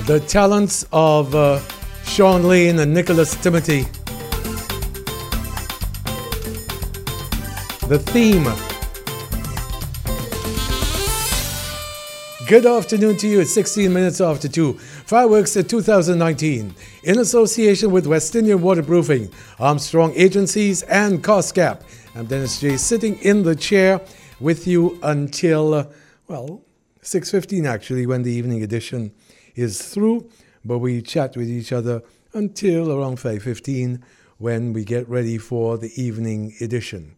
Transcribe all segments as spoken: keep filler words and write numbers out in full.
The talents of uh, Sean Lane and Nicholas Timothy. The theme. Good afternoon to you. It's sixteen minutes after two. Fireworks at two thousand nineteen. In association with West Indian Waterproofing, Armstrong Agencies, and COSCAP. I'm Dennis J. sitting in the chair with you until, uh, well, six fifteen actually, when the evening edition is through. But we chat with each other until around five fifteen when we get ready for the evening edition.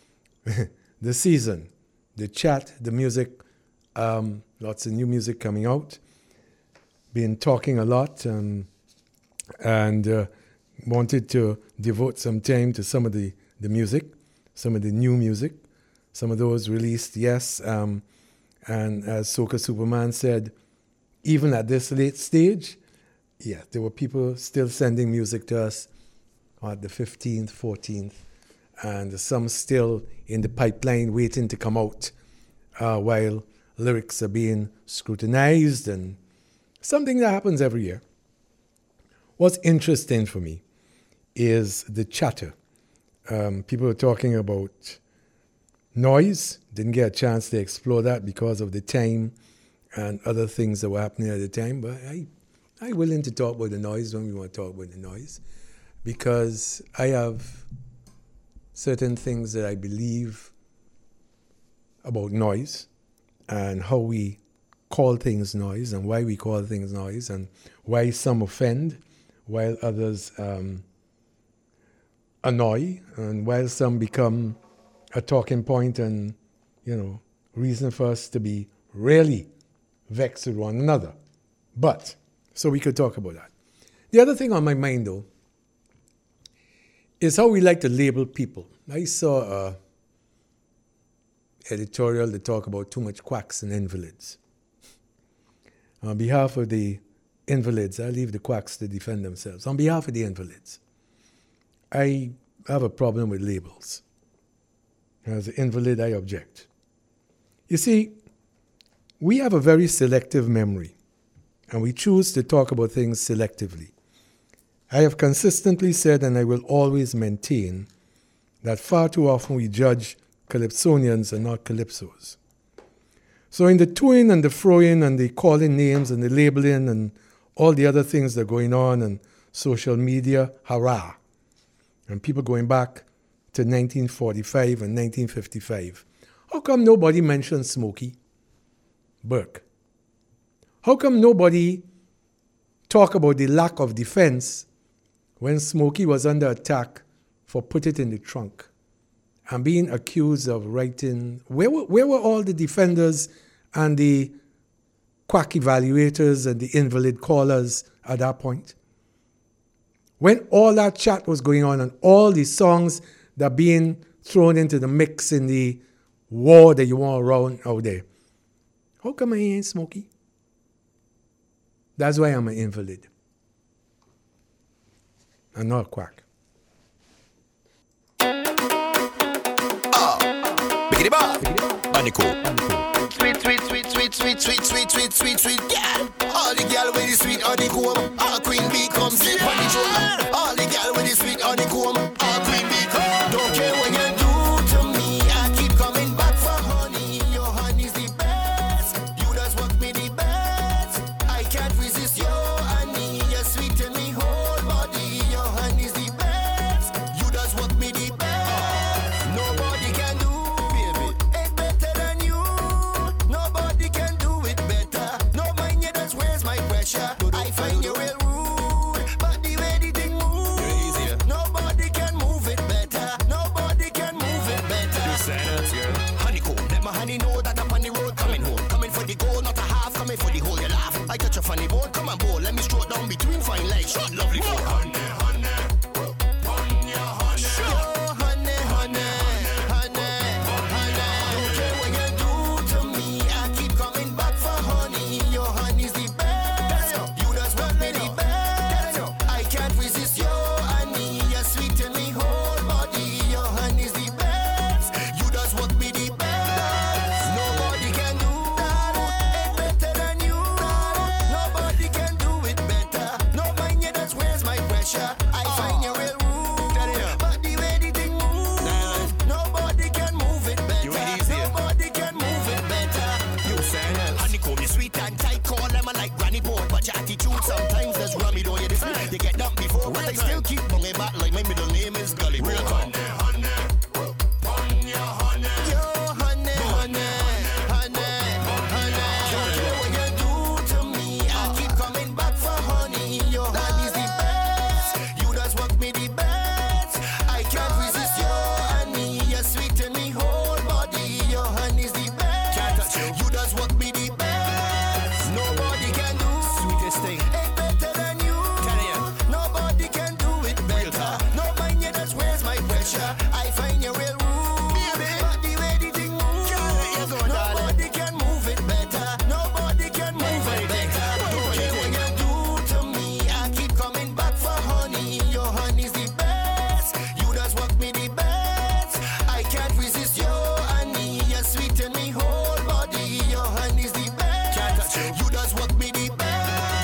The season, the chat, the music, um, lots of new music coming out. Been talking a lot um, and uh, wanted to devote some time to some of the, the music, some of the new music, some of those released, yes. Um, and as Soca Superman said, even at this late stage, yeah, there were people still sending music to us on the fifteenth, fourteenth, and some still in the pipeline waiting to come out uh, while lyrics are being scrutinized, and something that happens every year. What's interesting for me is the chatter. Um, people are talking about noise. Didn't get a chance to explore that because of the time and other things that were happening at the time. But I, I'm willing to talk about the noise when we want to talk about the noise, because I have certain things that I believe about noise and how we call things noise and why we call things noise and why some offend while others um, annoy, and while some become a talking point and, you know, reason for us to be really vexed with one another. But, so we could talk about that. The other thing on my mind, though, is how we like to label people. I saw an editorial that talk about too much quacks and invalids. On behalf of the invalids, I leave the quacks to defend themselves. On behalf of the invalids, I have a problem with labels. As an invalid, I object. You see, we have a very selective memory, and we choose to talk about things selectively. I have consistently said, and I will always maintain, that far too often we judge Calypsonians and not Calypsos. So in the toing and the froing and the calling names and the labeling and all the other things that are going on and social media, hurrah. And people going back to nineteen forty-five and nineteen fifty-five. How come nobody mentions Smokey Burke? How come nobody talk about the lack of defense when Smokey was under attack for Put It in the Trunk and being accused of writing? Where were, where were all the defenders and the quack evaluators and the invalid callers at that point? When all that chat was going on and all the songs that are being thrown into the mix in the war that you want around out there, how come I ain't Smokey? That's why I'm an invalid. I'm not a quack. Ah, Biggity Bar, Manico. Sweet, sweet, sweet, sweet, sweet, sweet, sweet, sweet, sweet, sweet, yeah. All the girl with the sweet honeycomb, all queen bee come sit on the throne. All the girl with the sweet honeycomb, all queen bee come. Don't care what you do to me, I keep coming back for honey. Your honey's the best, you just work me the best. I can't resist your honey, you're sweet to me whole body. Your honey's the best, you just work me the best. Nobody can do it better than you. Nobody can do it better. No mind you just where's my pressure. I find you real rude, but the way the thing moves, nobody can move it better. Nobody can move it better. Honeycomb, let my honey know that I'm on the road coming home. Coming for the goal, not a half, coming for the whole. You laugh, I touch a funny bone, come on board. Let me stroke down between fine legs. Short, lovely for honey, honey, honey, honey, oh, honey, honey, honey, honey. Don't care what you do to me, I keep coming back for honey. Your honey's the best, you just want me the best. I can't resist your honey, you're sweet to me whole body. Your honey's the best, you just want me the best. Nobody can do it better than you. Nobody can do it Sure, I find you real rude. But the way the thing move, nobody can move it better. Nobody can move it better. Don't care what you do to me. I keep coming back for honey. Your honey's the best. You just work me the best. I can't resist your honey. You sweeten me whole body. Your honey's the best. Can't touch you. You just work me the best.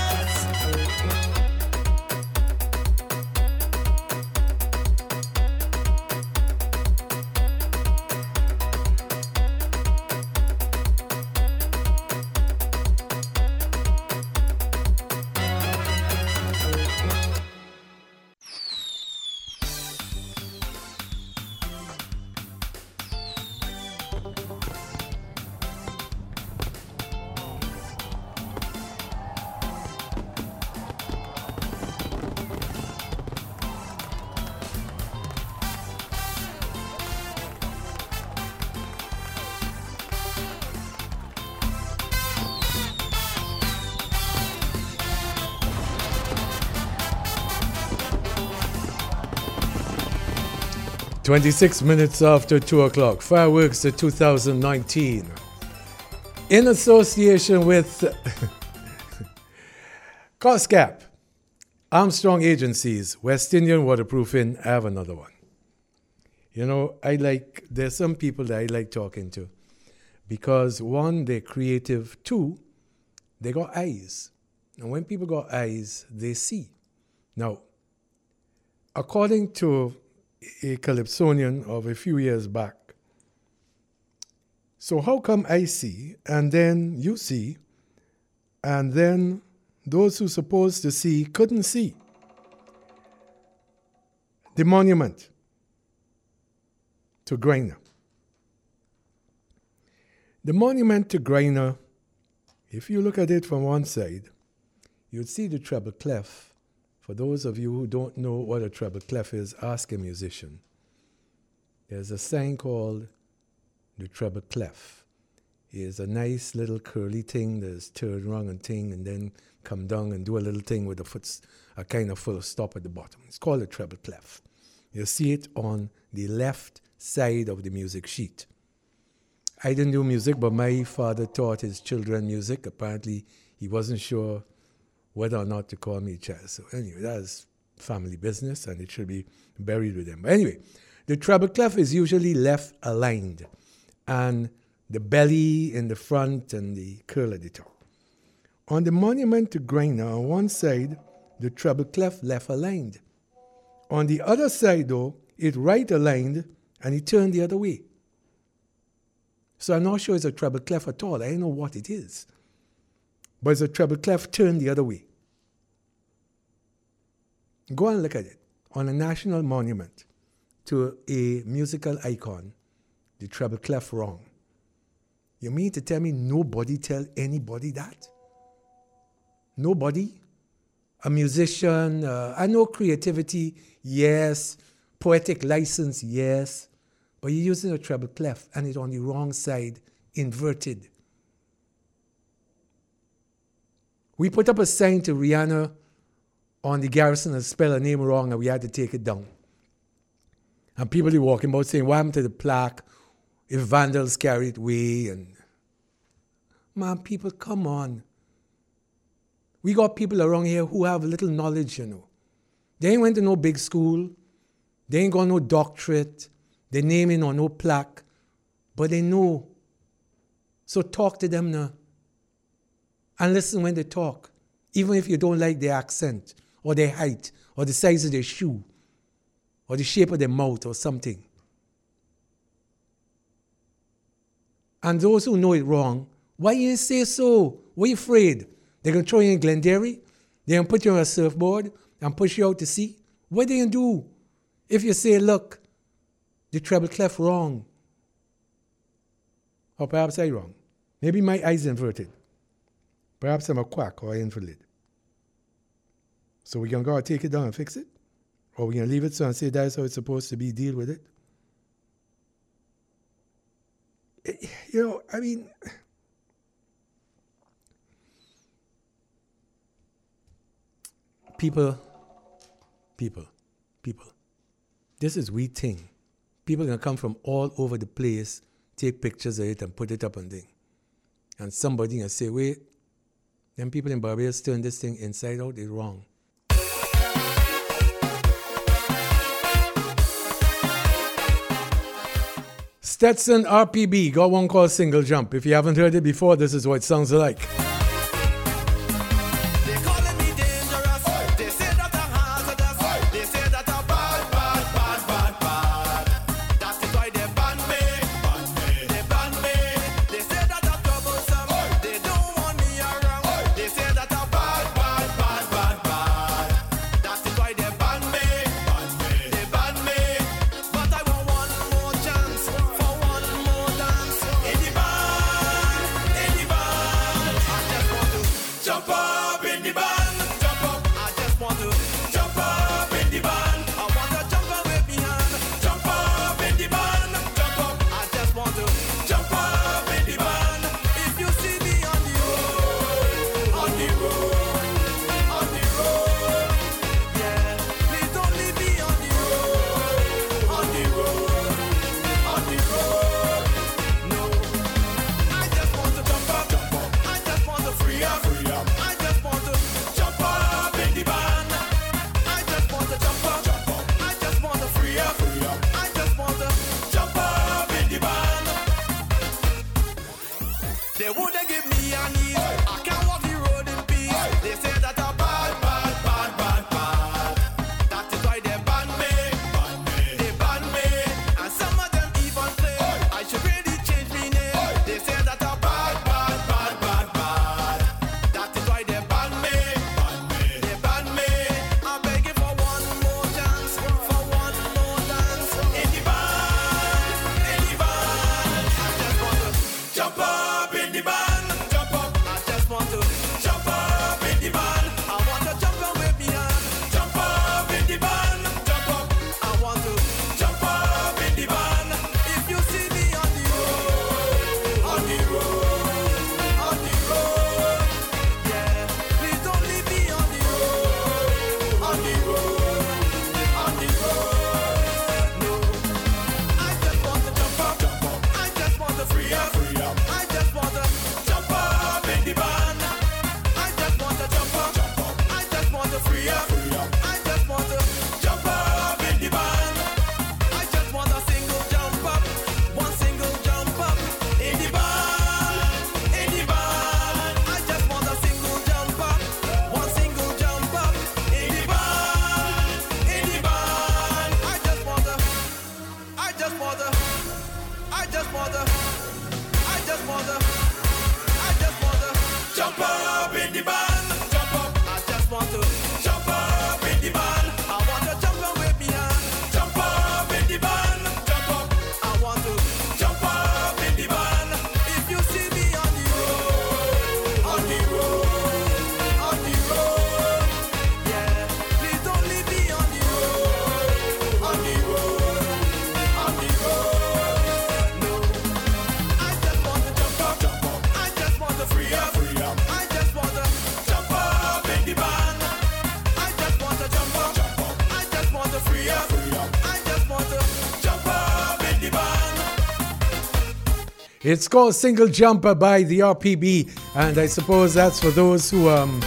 twenty-six minutes after two o'clock, fireworks of two thousand nineteen. In association with COSCAP, Armstrong Agencies, West Indian Waterproofing, I have another one. You know, I like, there's some people that I like talking to because one, they're creative, two, they got eyes. And when people got eyes, they see. Now, according to a Calypsonian of a few years back. So how come I see, and then you see, and then those who supposed to see couldn't see? The monument to Griner. The monument to Griner, if you look at it from one side, you'd see the treble clef. For those of you who don't know what a treble clef is, ask a musician. There's a sign called the treble clef. It's a nice little curly thing that's turned around and thing and then come down and do a little thing with a foot, a kind of full stop at the bottom. It's called a treble clef. You see it on the left side of the music sheet. I didn't do music, but my father taught his children music. Apparently, he wasn't sure whether or not to call me child. So anyway, that's family business, and it should be buried with them. But anyway, the treble clef is usually left aligned, and the belly in the front and the curl at the top. On the monument to Griner, on one side, the treble clef left aligned. On the other side, though, it right aligned, and it turned the other way. So I'm not sure it's a treble clef at all. I don't know what it is. But it's a treble clef turned the other way. Go and look at it. On a national monument to a musical icon, the treble clef wrong. You mean to tell me nobody tell anybody that? Nobody? A musician, uh, I know creativity, yes. Poetic license, yes. But you're using a treble clef and it's on the wrong side, inverted. We put up a sign to Rihanna on the Garrison and spell her name wrong, and we had to take it down. And people are walking about saying, what happened to the plaque if vandals carry it away? And man, people, come on. We got people around here who have little knowledge, you know. They ain't went to no big school. They ain't got no doctorate. Their name ain't on no plaque. But they know. So talk to them now. And listen when they talk, even if you don't like their accent, or their height, or the size of their shoe, or the shape of their mouth, or something. And those who know it wrong, why you say so? Why you afraid? They're going to throw you in Glenderry? They're going to put you on a surfboard and push you out to sea? What are they going to do if you say, look, the treble clef wrong? Or perhaps I'm wrong. Maybe my eyes inverted. Perhaps I'm a quack or an invalid. So we're going to go and take it down and fix it? Or we're going to leave it so and say that's how it's supposed to be, deal with it? it you know, I mean, people, people, people, this is we thing. people are going to come from all over the place, take pictures of it and put it up on thing. And somebody going to say, wait, them people in Barbados turn this thing inside out, it's wrong. Stetson R P B got one called Single Jump. If you haven't heard it before, this is what it sounds like. It's called Single Jumper by the R P B, and I suppose that's for those who um,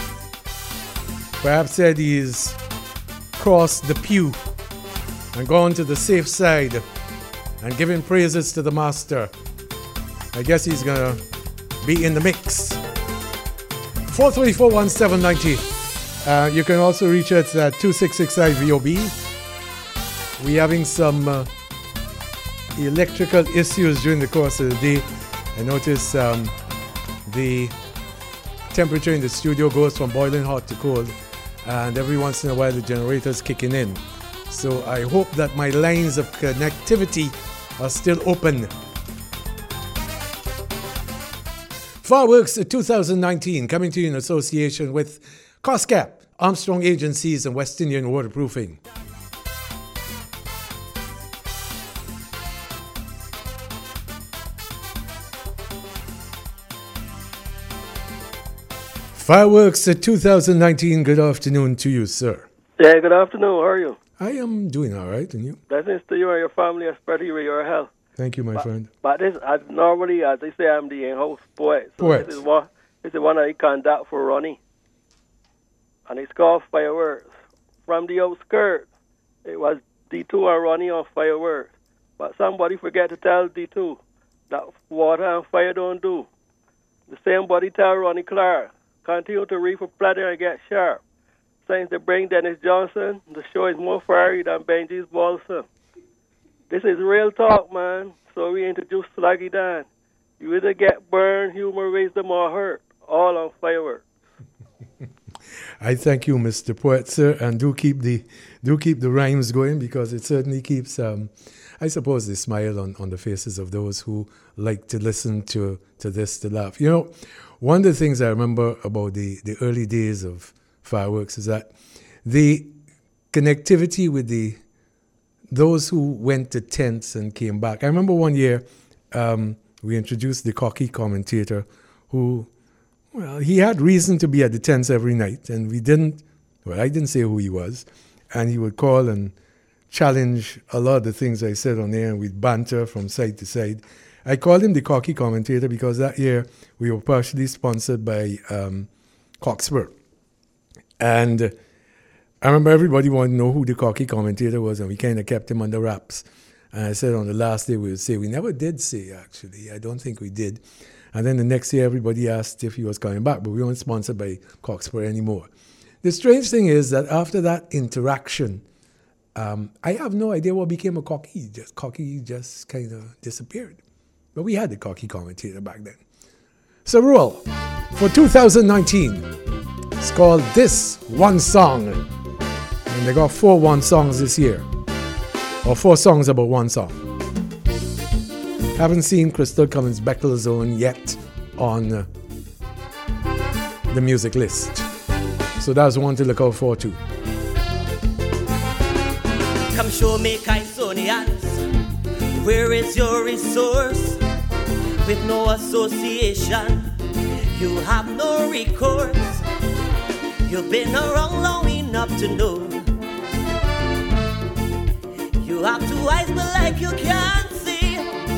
perhaps said he's crossed the pew and gone to the safe side and giving praises to the master. I guess he's gonna be in the mix. four three four one seven nine zero. Uh, you can also reach us at two six six five V O B. We're having some uh, electrical issues during the course of the day. I notice um, the temperature in the studio goes from boiling hot to cold, and every once in a while the generator's kicking in. So I hope that my lines of connectivity are still open. Fireworks twenty nineteen coming to you in association with COSCAP, Armstrong Agencies and West Indian Waterproofing. Fireworks twenty nineteen, good afternoon to you, sir. Yeah, good afternoon. How are you? I am doing all right, and you? Blessings to you and your family, especially with your health. Thank you, my but, friend. But this, I, normally, as they say, I'm the in-house poet. So Poet. This is one, this is one I conduct for Ronnie. And it's called Fireworks. From the outskirts, it was D two and Ronnie on Fireworks. But somebody forget to tell D two that water and fire don't do. The same body tell Ronnie Clark, continue to read for platter and get sharp. Since they bring Dennis Johnson, the show is more fiery than Benji's Balsam. This is real talk, man. So we introduce Sluggy Dan. You either get burned, humor, wisdom, or hurt. All on Fireworks. I thank you, Mister Poet, sir, and do keep the do keep the rhymes going, because it certainly keeps, um, I suppose, the smile on, on the faces of those who like to listen to, to this, to laugh. You know, one of the things I remember about the, the early days of Fireworks is that the connectivity with the those who went to tents and came back. I remember one year um, we introduced the cocky commentator who, well, he had reason to be at the tents every night, and we didn't, well, I didn't say who he was, and he would call and challenge a lot of the things I said on air, and we'd banter from side to side. I called him the cocky commentator because that year we were partially sponsored by um, Cockspur. And I remember everybody wanted to know who the cocky commentator was, and we kind of kept him under wraps. And I said on the last day we would say, we never did say, actually. I don't think we did. And then the next year everybody asked if he was coming back, but we weren't sponsored by Cockspur anymore. The strange thing is that after that interaction, um, I have no idea what became of Cocky. Just Cocky just kind of disappeared. But we had the cocky commentator back then. So, Ruel, for two thousand nineteen, it's called This One Song. And they got four one songs this year. Or four songs about one song. Haven't seen Crystal Cummins' Beckle Zone yet on uh, the music list. So that's one to look out for too. Come show me Kaisonians, where is your resource? With no association, you have no recourse. You've been around long enough to know. You have two eyes but like you can't see.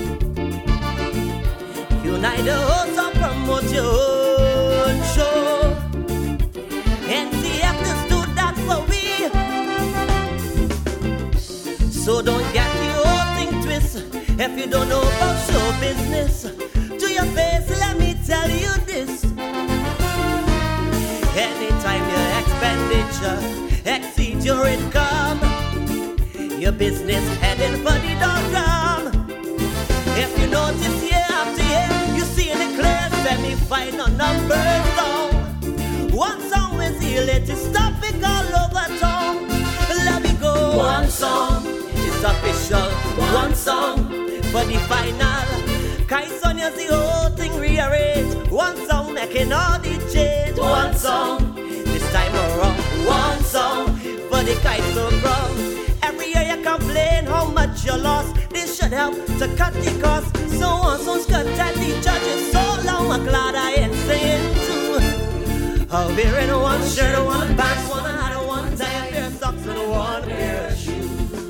You neither host or promote your own show. N C F understood that's for we. So don't get your whole thing twist if you don't know about show business. To your face, let me tell you this. Anytime your expenditure exceeds your income, your business heading for the dog. If you notice year after year, you see in the clear semi-final numbers down. One song is here, let it stop it all over town. Let me go. One song is official. One song for the final. Kaisonia's the whole thing rearranged. One song making all the change. One song this time around. One song for the Kaiso crowd. Every year you complain how much you lost. This should help to cut the cost. So on songs could tell the judges. So long I'm glad I ain't saying two. Oh, wearing one shirt, one pants, one hat, one tie, a pair of socks, and one pair of shoes.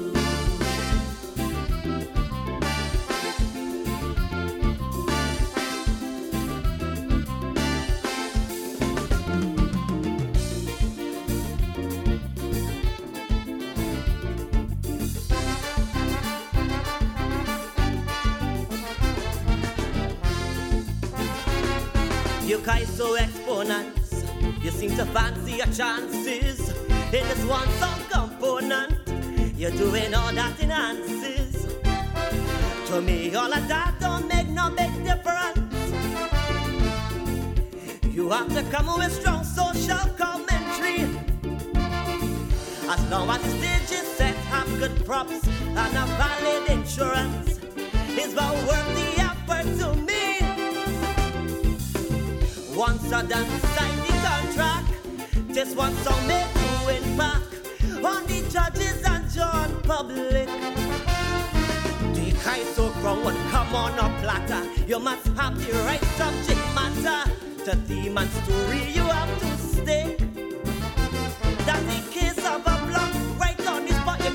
You Kaiso exponents, you seem to fancy your chances. In this one song component, you're doing all that enhances. To me, all of that don't make no big difference. You have to come with strong social commentary. As long as the stage is set, have good props and a valid insurance, it's well worth the effort to me. Once I done sign the contract, this one song make you impact on the judges and John public. The Kaiso crown would come on a platter. You must have the right subject matter. The theme and story you have to stay. That's the case of a block right on the spot. You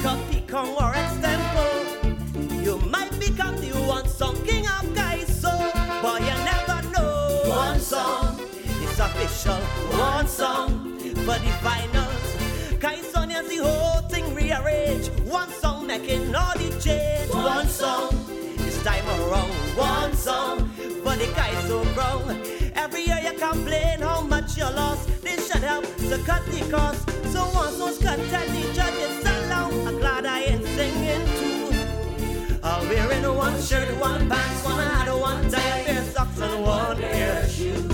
Kong or extempo. You might become the one song king of Kaiso, but you never know. One song is official, one song for the finals. Kaisonians the whole thing rearrange. One song making all the change. One song this time around. One song for the Kaiso crown. Every year you complain how much you lost. This should help to cut the cost. So once was content the judges along. I'm glad I ain't singing too. I'm wearing one shirt, one pants, one hat, one tie, a pair of socks and one pair of shoes.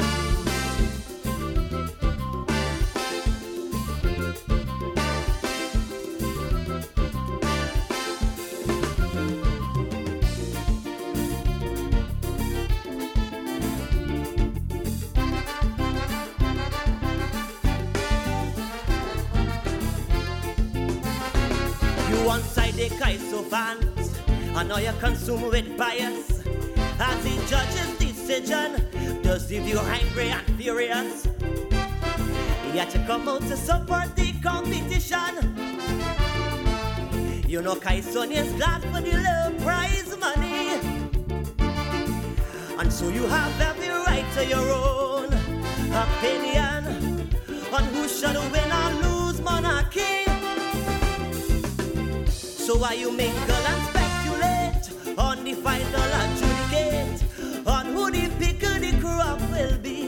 One side the Kaiso fans, and now you consume with bias. As the judge's decision does leave you angry and furious. Yet you come out to support the competition. You know Kaisonians glad for the little prize money, and so you have every right to your own opinion on who should win or lose monarchy. So why you mingle and speculate on the final adjudicate on who the pick of the crop will be?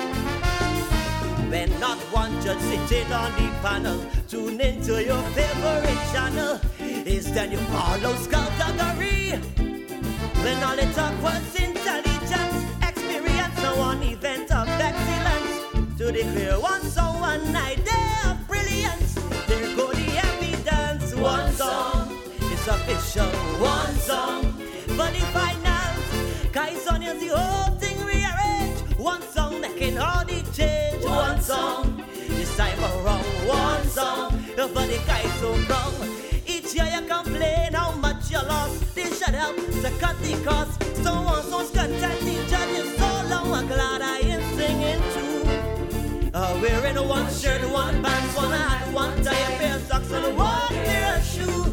When not one judge sitting on the panel, tune into your favorite channel. Is then you follow skullduggery when all it talk was intelligence, experience, and one event of excellence to declare one song, one idea of brilliance. There go the evidence, one song official, one song for the finals. Kaisonians the whole thing rearrange. One song making all the change. One song this time around. One song for the Kaiso crown. Each year you complain how much you lost. This should help to cut the cost. So one song's content the judges so long. I'm glad I ain't singing too. Uh, wearing one shirt, one pants, one hat, one tie, a pair of socks, and one pair of shoes.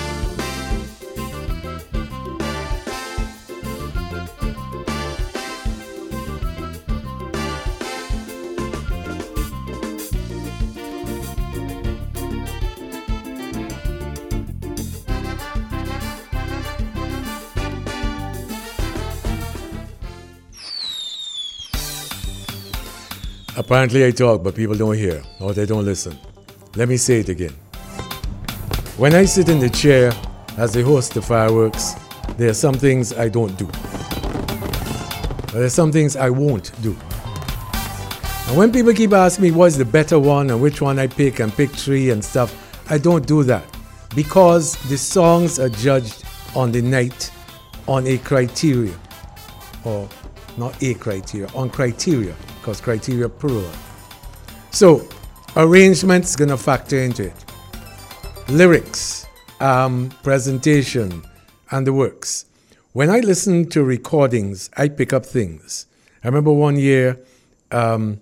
Apparently I talk, but people don't hear, or they don't listen. Let me say it again. When I sit in the chair as the host of fireworks, there are some things I don't do. But there are some things I won't do. And when people keep asking me what's the better one and which one I pick and pick three and stuff, I don't do that. Because the songs are judged on the night on a criteria. Or not a criteria, on criteria. Because criteria plural. So, arrangement's gonna factor into it. Lyrics, um, presentation, and the works. When I listen to recordings, I pick up things. I remember one year, um,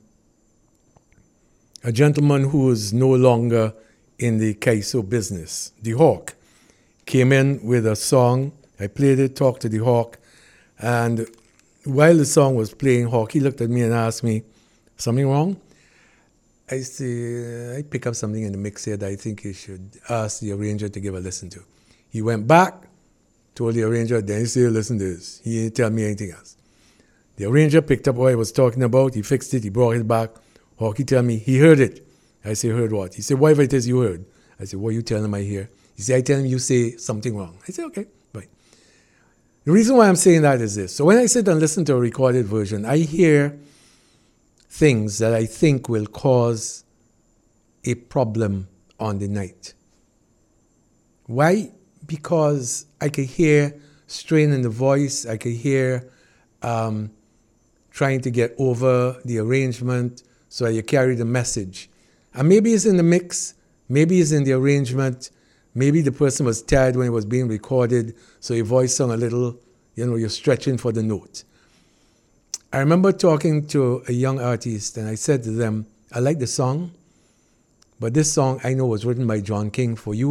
a gentleman who was no longer in the Kaiso business, the Hawk, came in with a song. I played it, talked to the Hawk, and while the song was playing, Hawk, he looked at me and asked me, something wrong? I say, I pick up something in the mix here that I think you should ask the arranger to give a listen to. He went back, told the arranger, then he said, listen to this. He didn't tell me anything else. The arranger picked up what I was talking about. He fixed it. He brought it back. Hawk, he tell me, he heard it. I say, heard what? He said, whatever it is you heard. I said, what are you telling him I hear? He said, I tell him you say something wrong. I said, okay, right. The reason why I'm saying that is this. So when I sit and listen to a recorded version, I hear things that I think will cause a problem on the night. Why? Because I could hear strain in the voice. I could hear um, trying to get over the arrangement so that you carry the message. And maybe it's in the mix. Maybe it's in the arrangement. Maybe the person was tired when it was being recorded, so your voice sung a little, you know, you're stretching for the note. I remember talking to a young artist, and I said to them, I like the song, but this song I know was written by John King for you.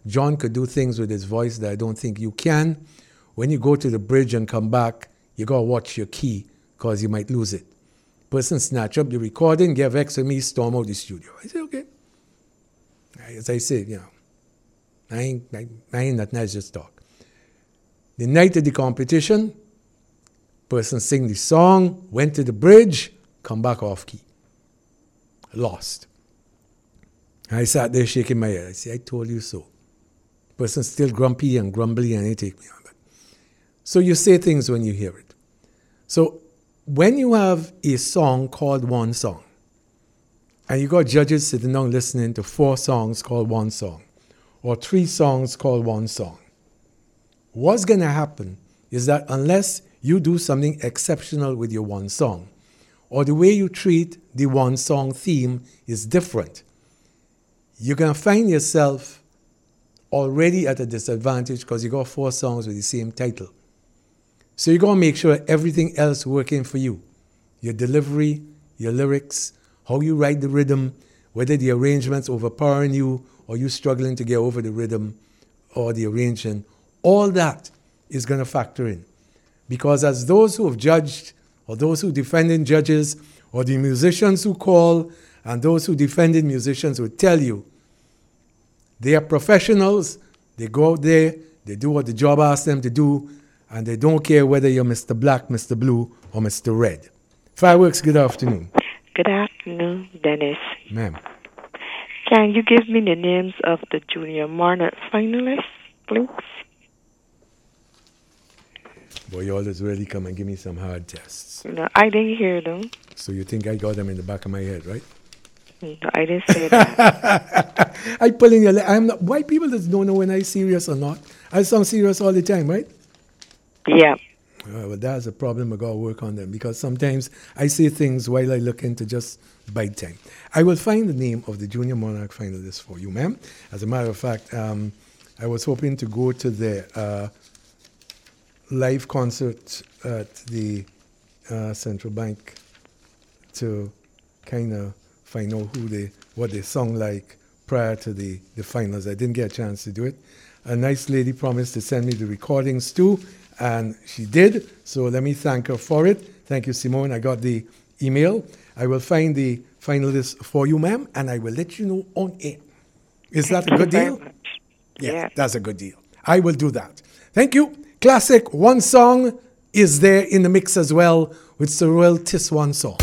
John could do things with his voice that I don't think you can. When you go to the bridge and come back, you got to watch your key because you might lose it. Person snatch up the recording, get vexed with me, storm out the studio. I say, okay. As I said, you know, I ain't, I, I ain't nothing, I just talk. The night of the competition, person sing the song, went to the bridge, come back off key. Lost. I sat there shaking my head. I said, I told you so. Person still grumpy and grumbly and they take me on that. So you say things when you hear it. So when you have a song called One Song, and you got judges sitting down listening to four songs called One Song, or three songs called One Song, what's going to happen is that unless you do something exceptional with your one song, or the way you treat the one song theme is different, you're going to find yourself already at a disadvantage because you got four songs with the same title. So you got to make sure everything else working for you. Your delivery, your lyrics, how you write the rhythm, whether the arrangement's overpowering you or you struggling to get over the rhythm or the arrangement, all that is going to factor in. Because as those who have judged, or those who defended judges, or the musicians who call, and those who defended musicians will tell you, they are professionals, they go out there, they do what the job asks them to do, and they don't care whether you're Mister Black, Mister Blue, or Mister Red. Fireworks, good afternoon. Good afternoon, Dennis. Ma'am. Can you give me the names of the Junior Monarch finalists, please? Boy, you always really come and give me some hard tests. No, I didn't hear them. So you think I got them in the back of my head, right? No, I didn't say that. I pull in your leg. I'm not. Why people just don't know when I'm serious or not? I sound serious all the time, right? Yeah. Uh, well, that's a problem. I got to work on them because sometimes I say things while I look into just bite time. I will find the name of the Junior Monarch finalists for you, ma'am. As a matter of fact, um, I was hoping to go to the uh, live concert at the uh, Central Bank to kind of find out who they, what they sung like prior to the, the finals. I didn't get a chance to do it. A nice lady promised to send me the recordings too, and she did. So let me thank her for it. Thank you, Simone. I got the email. I will find the finalists for you, ma'am, and I will let you know on air. Is that a good deal? Yeah, yeah, that's a good deal. I will do that. Thank you. Classic One Song is there in the mix as well with Sorrel Tis One Song.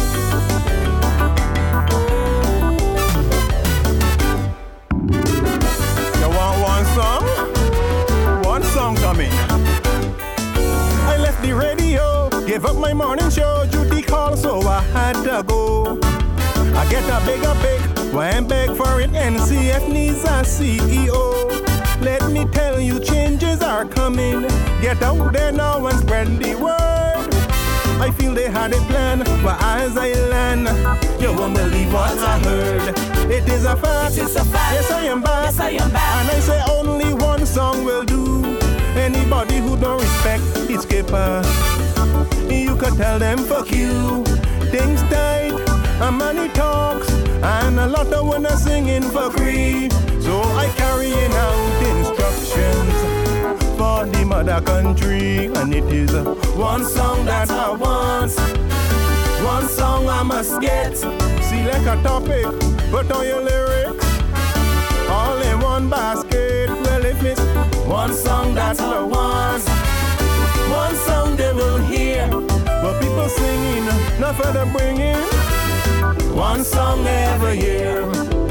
You want one song? One song coming. I left the radio, gave up my morning show. Judy called, so I had to go. I get a bigger big, when beg for it, N C F needs a C E O. Let me tell you, changes are coming. Get out there now and spread the word. I feel they had it planned, but as I land, you won't believe what I heard. It is a fact. It is a fact. Yes, I am back. Yes, I am back. And I say only one song will do. Anybody who don't respect the skipper, you could tell them fuck you. Things tight, and money talks, and a lot of wanna singing for free. So I carrying out instructions for the mother country, and it is one song that I want, one song I must get. Select a topic, put on your lyrics, all in one basket. Well, if it's one song that I want, one song they will hear, but people singing, not for the bringing, one song every year.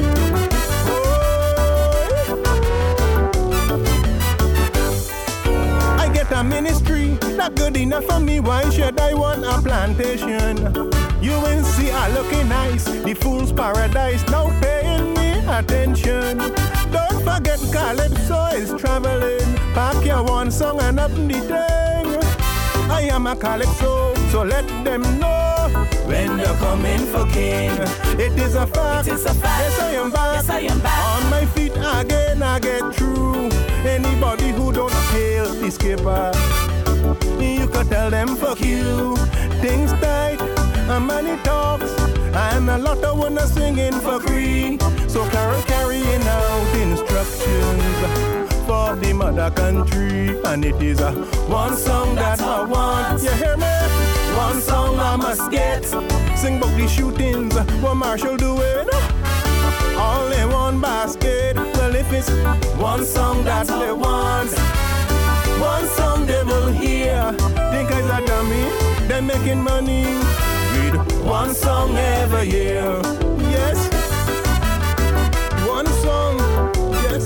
A ministry not good enough for me. Why should I want a plantation? You will see I looking nice, the fool's paradise now paying me attention. Don't forget Calypso is traveling. Pack your one song and up the thing. I am a Calypso, so let them know when they're coming for king. It is a fact. It is a fact. Yes, I am back. Yes, I am back. On my feet again, I get through. Anybody who don't hail the skipper, you could tell them fuck you. Things tight, and money talks, and a lot of wanna singing for free. So Carol carrying out instructions for the mother country, and it is a one song that I want. You hear me? One song I must get. Sing about the shootings, what Marshall doing? All in one basket. Well, if it's one song that they want, one song they will hear. Think I's a dummy? They're making money with one song every year. Yes, one song. Yes,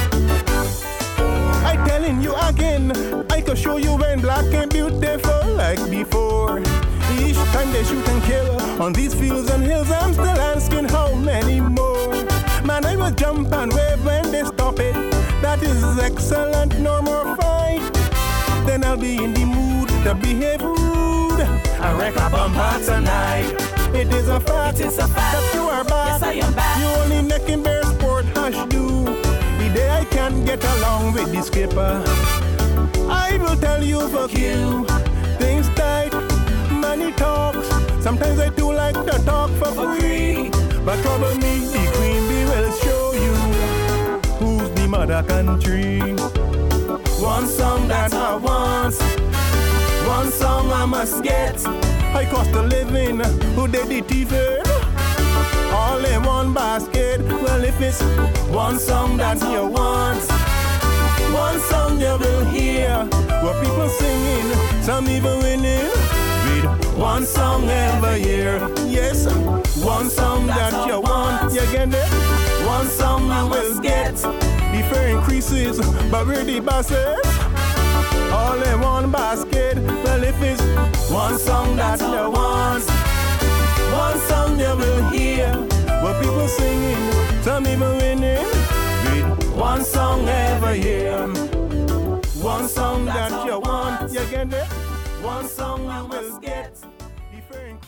I telling you again, I could show you when black and beautiful like before. Each time they shoot and kill on these fields and hills, I'm still asking how many more. Man, I will jump and wave when they stop it. That is excellent, no more fight. Then I'll be in the mood to behave rude and wreck a bumper tonight. It is a fact, it is a fact that you are back. Yes, I am back. You only neck in bear sport, hash do. The day I can get along with the skipper, I will tell you fuck you. Things tight, money talks. Sometimes I do like to talk for free. But trouble me, the Queen Bee will show you who's the mother country. One song that I want, one song I must get. High cost of living, who did the thieving? All in one basket. Well, if it's one song that you want, one song you will hear. What people singing, some even winning. With one song every year. Yes, one song that you want, you get it. One song you will get. The fare increases, but we're the bosses. All in one basket. Well, if it's one song that you want, one song you will hear. What people singing, some even winning. With one song every year. One song that you want, you get it. One song you will get. The fare increases.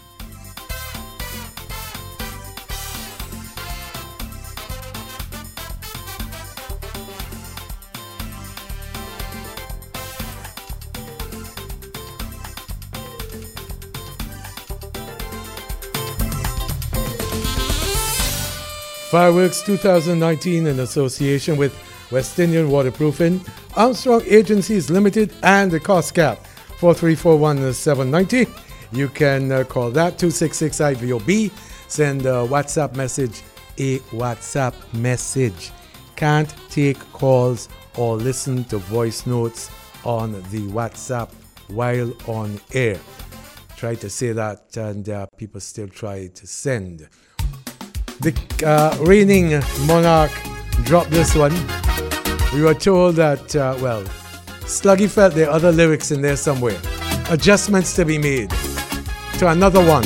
Fireworks twenty nineteen in association with West Indian Waterproofing, Armstrong Agencies Limited, and the Cost Cap four three four one seven nine zero. You can uh, call that two six six I V O B. Send a WhatsApp message, a WhatsApp message. Can't take calls or listen to voice notes on the WhatsApp while on air. Try to say that, and uh, people still try to send. The uh, reigning monarch dropped this one. We were told that, uh, well, Sluggy felt there are other lyrics in there somewhere. Adjustments to be made to another one.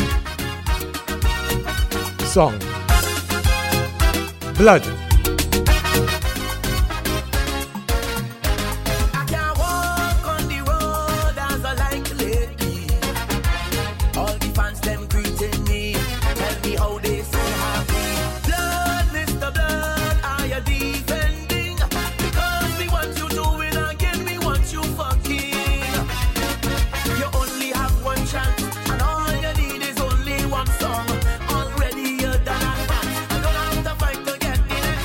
Song. Blood. Already you're done and back. I don't have to fight to get in it.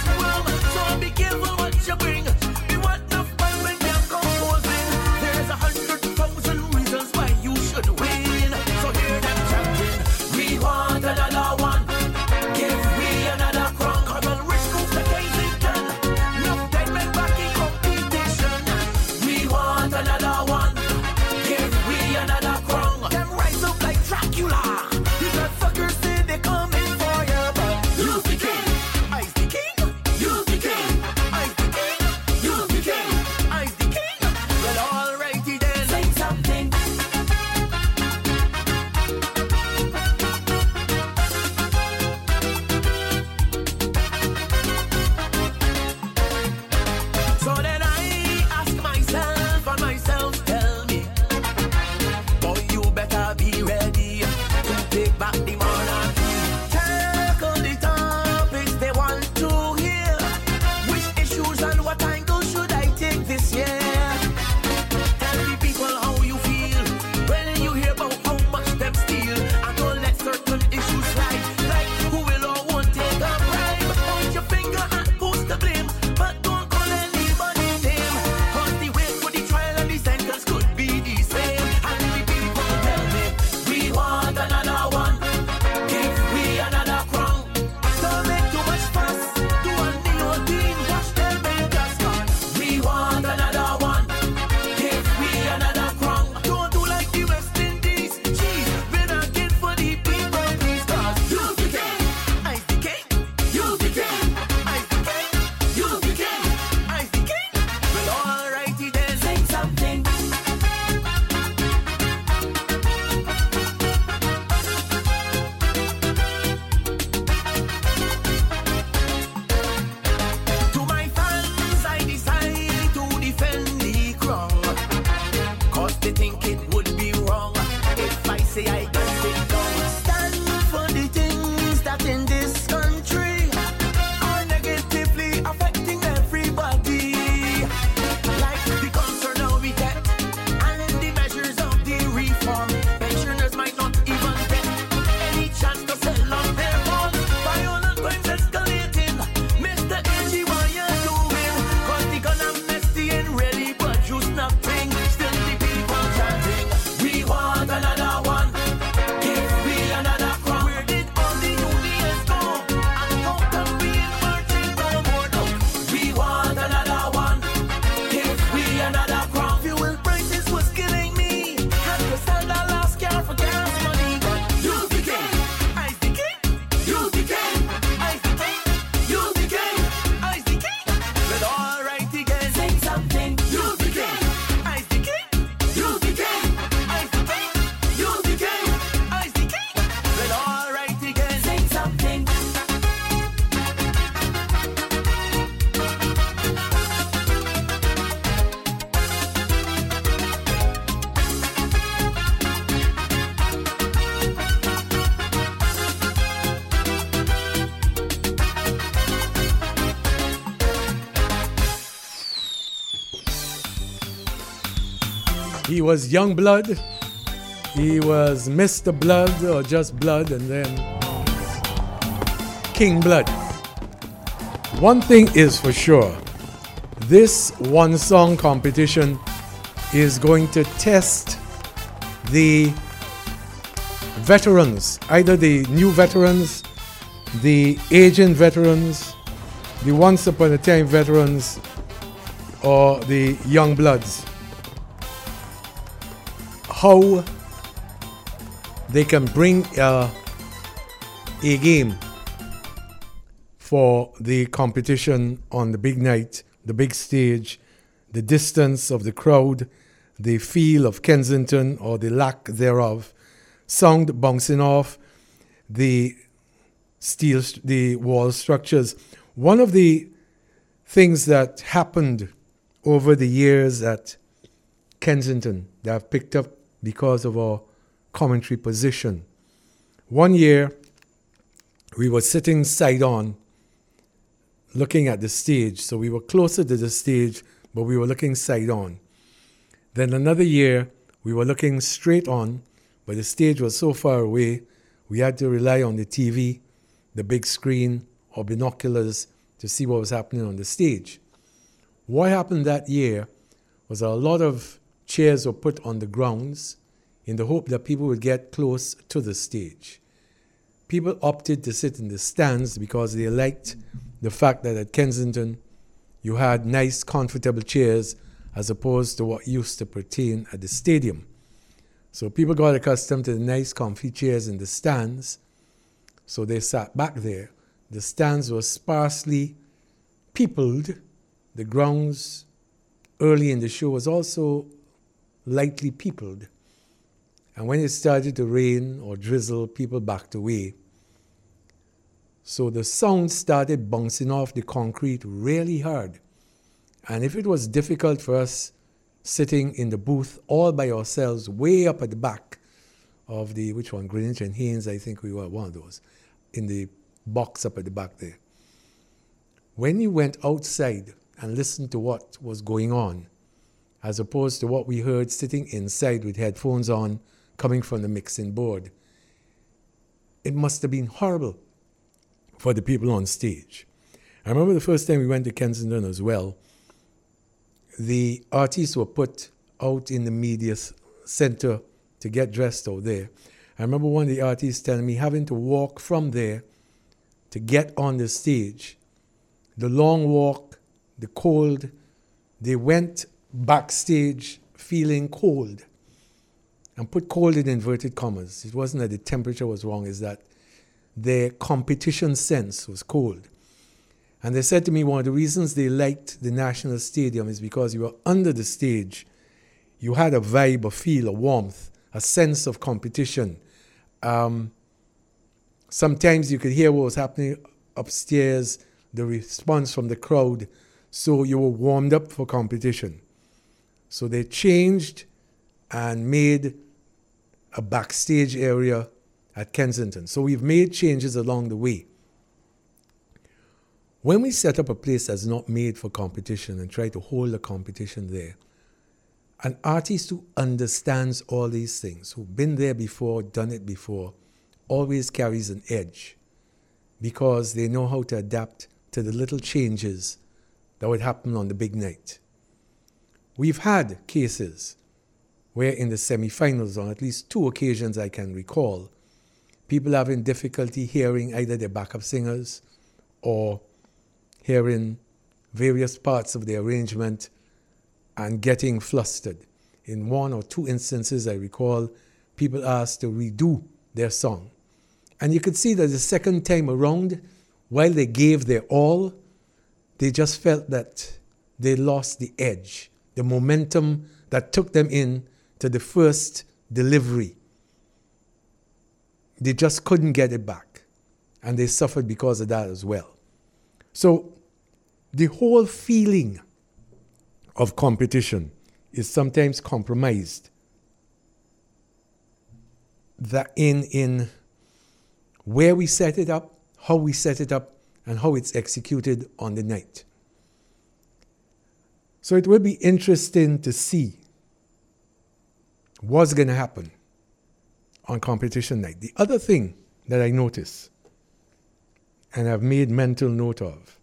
He was Young Blood. He was Mister Blood or just Blood, and then King Blood. One thing is for sure, this one song competition is going to test the veterans, either the new veterans, the aging veterans, the once upon a time veterans, or the young bloods. How they can bring uh, a game for the competition on the big night, the big stage, the distance of the crowd, the feel of Kensington or the lack thereof, sound bouncing off the steel, the wall structures. One of the things that happened over the years at Kensington that I've picked up because of our commentary position. One year, we were sitting side on, looking at the stage. So we were closer to the stage, but we were looking side on. Then another year, we were looking straight on, but the stage was so far away, we had to rely on the T V, the big screen, or binoculars to see what was happening on the stage. What happened that year was a lot of chairs were put on the grounds in the hope that people would get close to the stage. People opted to sit in the stands because they liked the fact that at Kensington you had nice, comfortable chairs as opposed to what used to pertain at the stadium. So people got accustomed to the nice, comfy chairs in the stands, so they sat back there. The stands were sparsely peopled. The grounds early in the show was also lightly peopled. And when it started to rain or drizzle, people backed away. So the sound started bouncing off the concrete really hard. And if it was difficult for us sitting in the booth all by ourselves, way up at the back of the, which one, Greenwich and Haynes, I think we were one of those, in the box up at the back there. When you went outside and listened to what was going on, as opposed to what we heard sitting inside with headphones on, coming from the mixing board, it must have been horrible for the people on stage. I remember the first time we went to Kensington as well, the artists were put out in the media center to get dressed out there. I remember one of the artists telling me having to walk from there to get on the stage. The long walk, the cold, they went backstage feeling cold. And put cold in inverted commas. It wasn't that the temperature was wrong, it's that their competition sense was cold. And they said to me one of the reasons they liked the National Stadium is because you were under the stage. You had a vibe, a feel, a warmth, a sense of competition. Um, sometimes you could hear what was happening upstairs, the response from the crowd, so you were warmed up for competition. So they changed and made a backstage area at Kensington. So we've made changes along the way. When we set up a place that's not made for competition and try to hold a competition there, an artist who understands all these things, who've been there before, done it before, always carries an edge because they know how to adapt to the little changes that would happen on the big night. We've had cases where in the semi-finals, on at least two occasions I can recall, people having difficulty hearing either their backup singers or hearing various parts of the arrangement and getting flustered. In one or two instances, I recall, people asked to redo their song. And you could see that the second time around, while they gave their all, they just felt that they lost the edge, the momentum that took them in to the first delivery. They just couldn't get it back. And they suffered because of that as well. So the whole feeling of competition is sometimes compromised. That in, in where we set it up, how we set it up, and how it's executed on the night. So it will be interesting to see was going to happen on competition night. The other thing that I noticed, and I've made mental note of,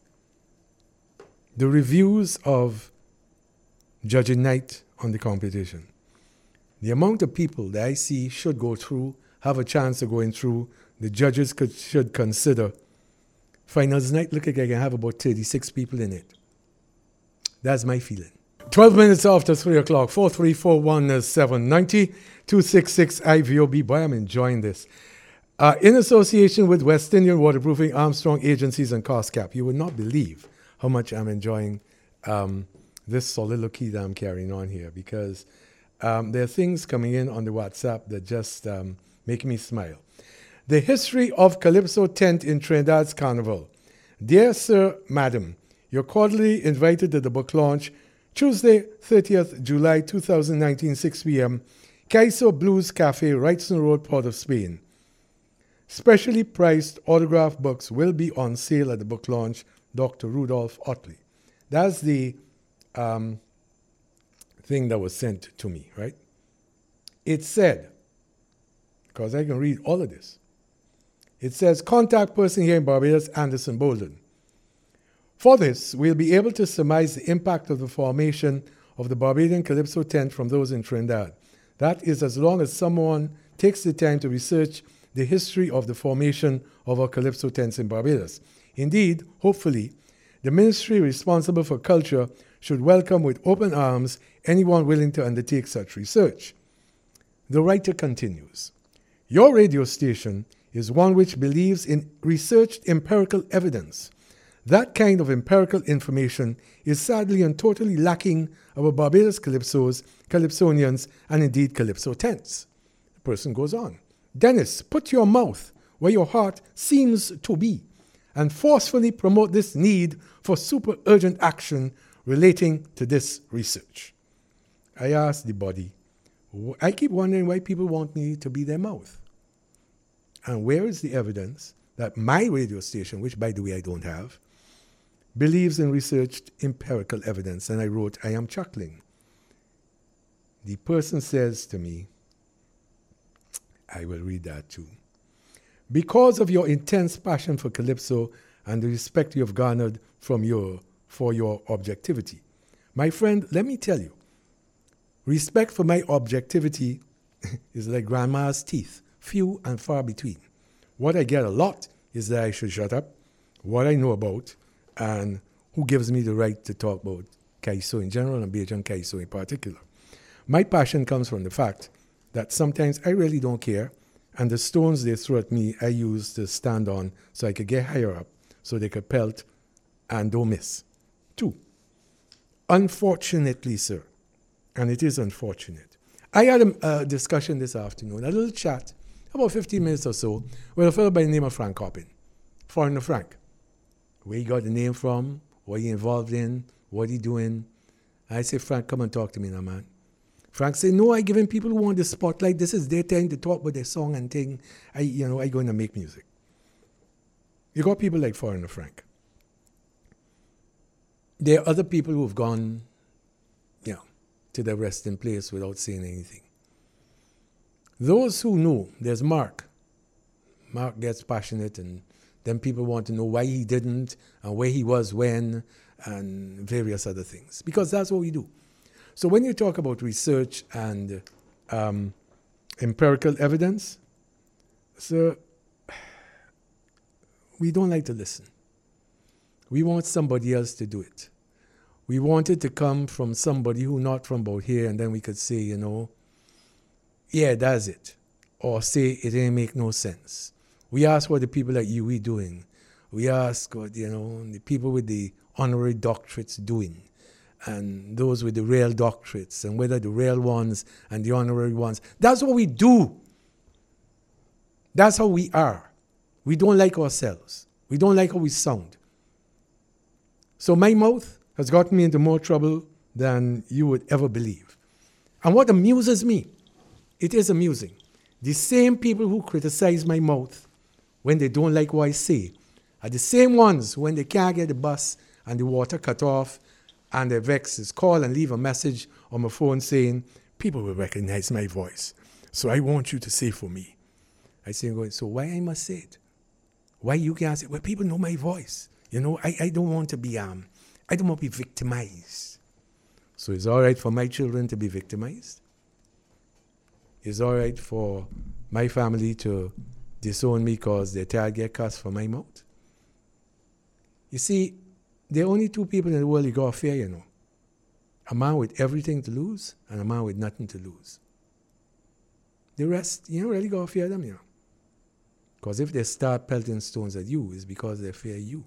the reviews of judging night on the competition. The amount of people that I see should go through, have a chance of going through, the judges could, should consider. Finals night look like I can have about thirty-six people in it. That's my feeling. twelve minutes after three o'clock, four three four one seven nine zero, two six six I V O B. Boy, I'm enjoying this. Uh, in association with West Indian Waterproofing, Armstrong Agencies, and COSCAP, you would not believe how much I'm enjoying um, this soliloquy that I'm carrying on here, because um, there are things coming in on the WhatsApp that just um, make me smile. The history of Calypso tent in Trinidad's Carnival. Dear Sir, Madam, you're cordially invited to the book launch Tuesday, thirtieth July two thousand nineteen, six p.m. Caiso Blues Cafe, Wrightson Road, Port of Spain. Specially priced autograph books will be on sale at the book launch. Doctor Rudolph Otley. That's the um, thing that was sent to me, right? It said, because I can read all of this, it says, contact person here in Barbados, Anderson Bolden. For this, we'll be able to surmise the impact of the formation of the Barbadian Calypso tent from those in Trinidad. That is as long as someone takes the time to research the history of the formation of our Calypso tents in Barbados. Indeed, hopefully, the ministry responsible for culture should welcome with open arms anyone willing to undertake such research. The writer continues, your radio station is one which believes in researched empirical evidence. That kind of empirical information is sadly and totally lacking about Barbados Calypsos, Calypsonians, and indeed Calypso tents. The person goes on, Dennis, put your mouth where your heart seems to be, and forcefully promote this need for super urgent action relating to this research. I asked the body, I keep wondering why people want me to be their mouth. And where is the evidence that my radio station, which by the way I don't have, believes in researched empirical evidence? And I wrote, I am chuckling. The person says to me, I will read that too. Because of your intense passion for Calypso and the respect you have garnered from your, for your objectivity. My friend, let me tell you, respect for my objectivity is like grandma's teeth, few and far between. What I get a lot is that I should shut up, what I know about, and who gives me the right to talk about Caiso in general and Bajan Caiso in particular. My passion comes from the fact that sometimes I really don't care, and the stones they throw at me, I use to stand on so I could get higher up, so they could pelt and don't miss. Two, unfortunately, sir, and it is unfortunate, I had a uh, discussion this afternoon, a little chat, about fifteen minutes or so, with a fellow by the name of Frank Coppin, Foreigner Frank. Where he got the name from, what he involved in, what he doing. I say, Frank, come and talk to me now, man. Frank said, no, I giving people who want the spotlight. This is their time to talk about their song and thing. I, you know, I going to make music. You got people like Foreigner Frank. There are other people who have gone, you know, to their resting place without saying anything. Those who know, there's Mark. Mark gets passionate, and then people want to know why he didn't and where he was when and various other things, because that's what we do. So when you talk about research and um, empirical evidence, so we don't like to listen. We want somebody else to do it. We want it to come from somebody who not from about here, and then we could say, you know, yeah, that's it. Or say it ain't make no sense. We ask what the people like you we doing. We ask what, you know, the people with the honorary doctorates doing, and those with the real doctorates, and whether the real ones and the honorary ones. That's what we do. That's how we are. We don't like ourselves. We don't like how we sound. So my mouth has gotten me into more trouble than you would ever believe. And what amuses me, it is amusing. The same people who criticize my mouth when they don't like what I say are the same ones when they can't get the bus and the water cut off and the vexes call and leave a message on my phone saying, people will recognize my voice. So I want you to say for me. I say, going, so why I must say it? Why you can't say? Well, people know my voice. You know, I, I don't want to be um, I don't want to be victimized. So it's all right for my children to be victimized. It's all right for my family to disown me because their child get cussed from my mouth. You see, there are only two people in the world you got to fear, you know. A man with everything to lose and a man with nothing to lose. The rest, you don't really got to fear them, you know. Because if they start pelting stones at you, it's because they fear you.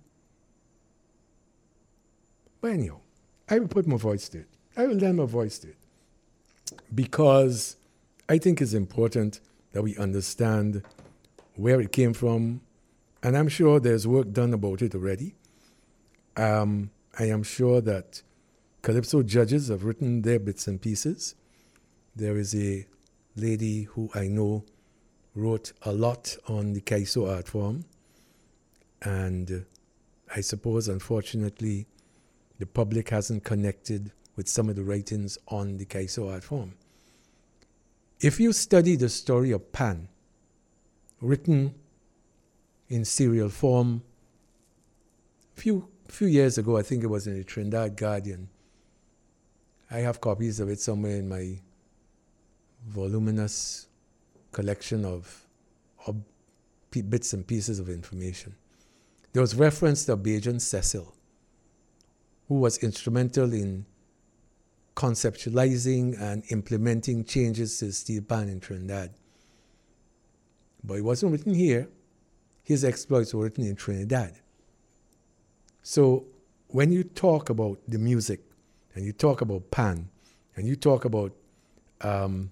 But anyhow, I will put my voice to it. I will lend my voice to it. Because I think it's important that we understand where it came from. And I'm sure there's work done about it already. Um, I am sure that Calypso judges have written their bits and pieces. There is a lady who I know wrote a lot on the Kaiso art form. And uh, I suppose, unfortunately, the public hasn't connected with some of the writings on the Kaiso art form. If you study the story of Pan, written in serial form, a few, few years ago, I think it was in the Trinidad Guardian. I have copies of it somewhere in my voluminous collection of, of p- bits and pieces of information. There was reference to Bajan Cecil, who was instrumental in conceptualizing and implementing changes to the steel pan in Trinidad. But it wasn't written here. His exploits were written in Trinidad. So when you talk about the music, and you talk about Pan, and you talk about um,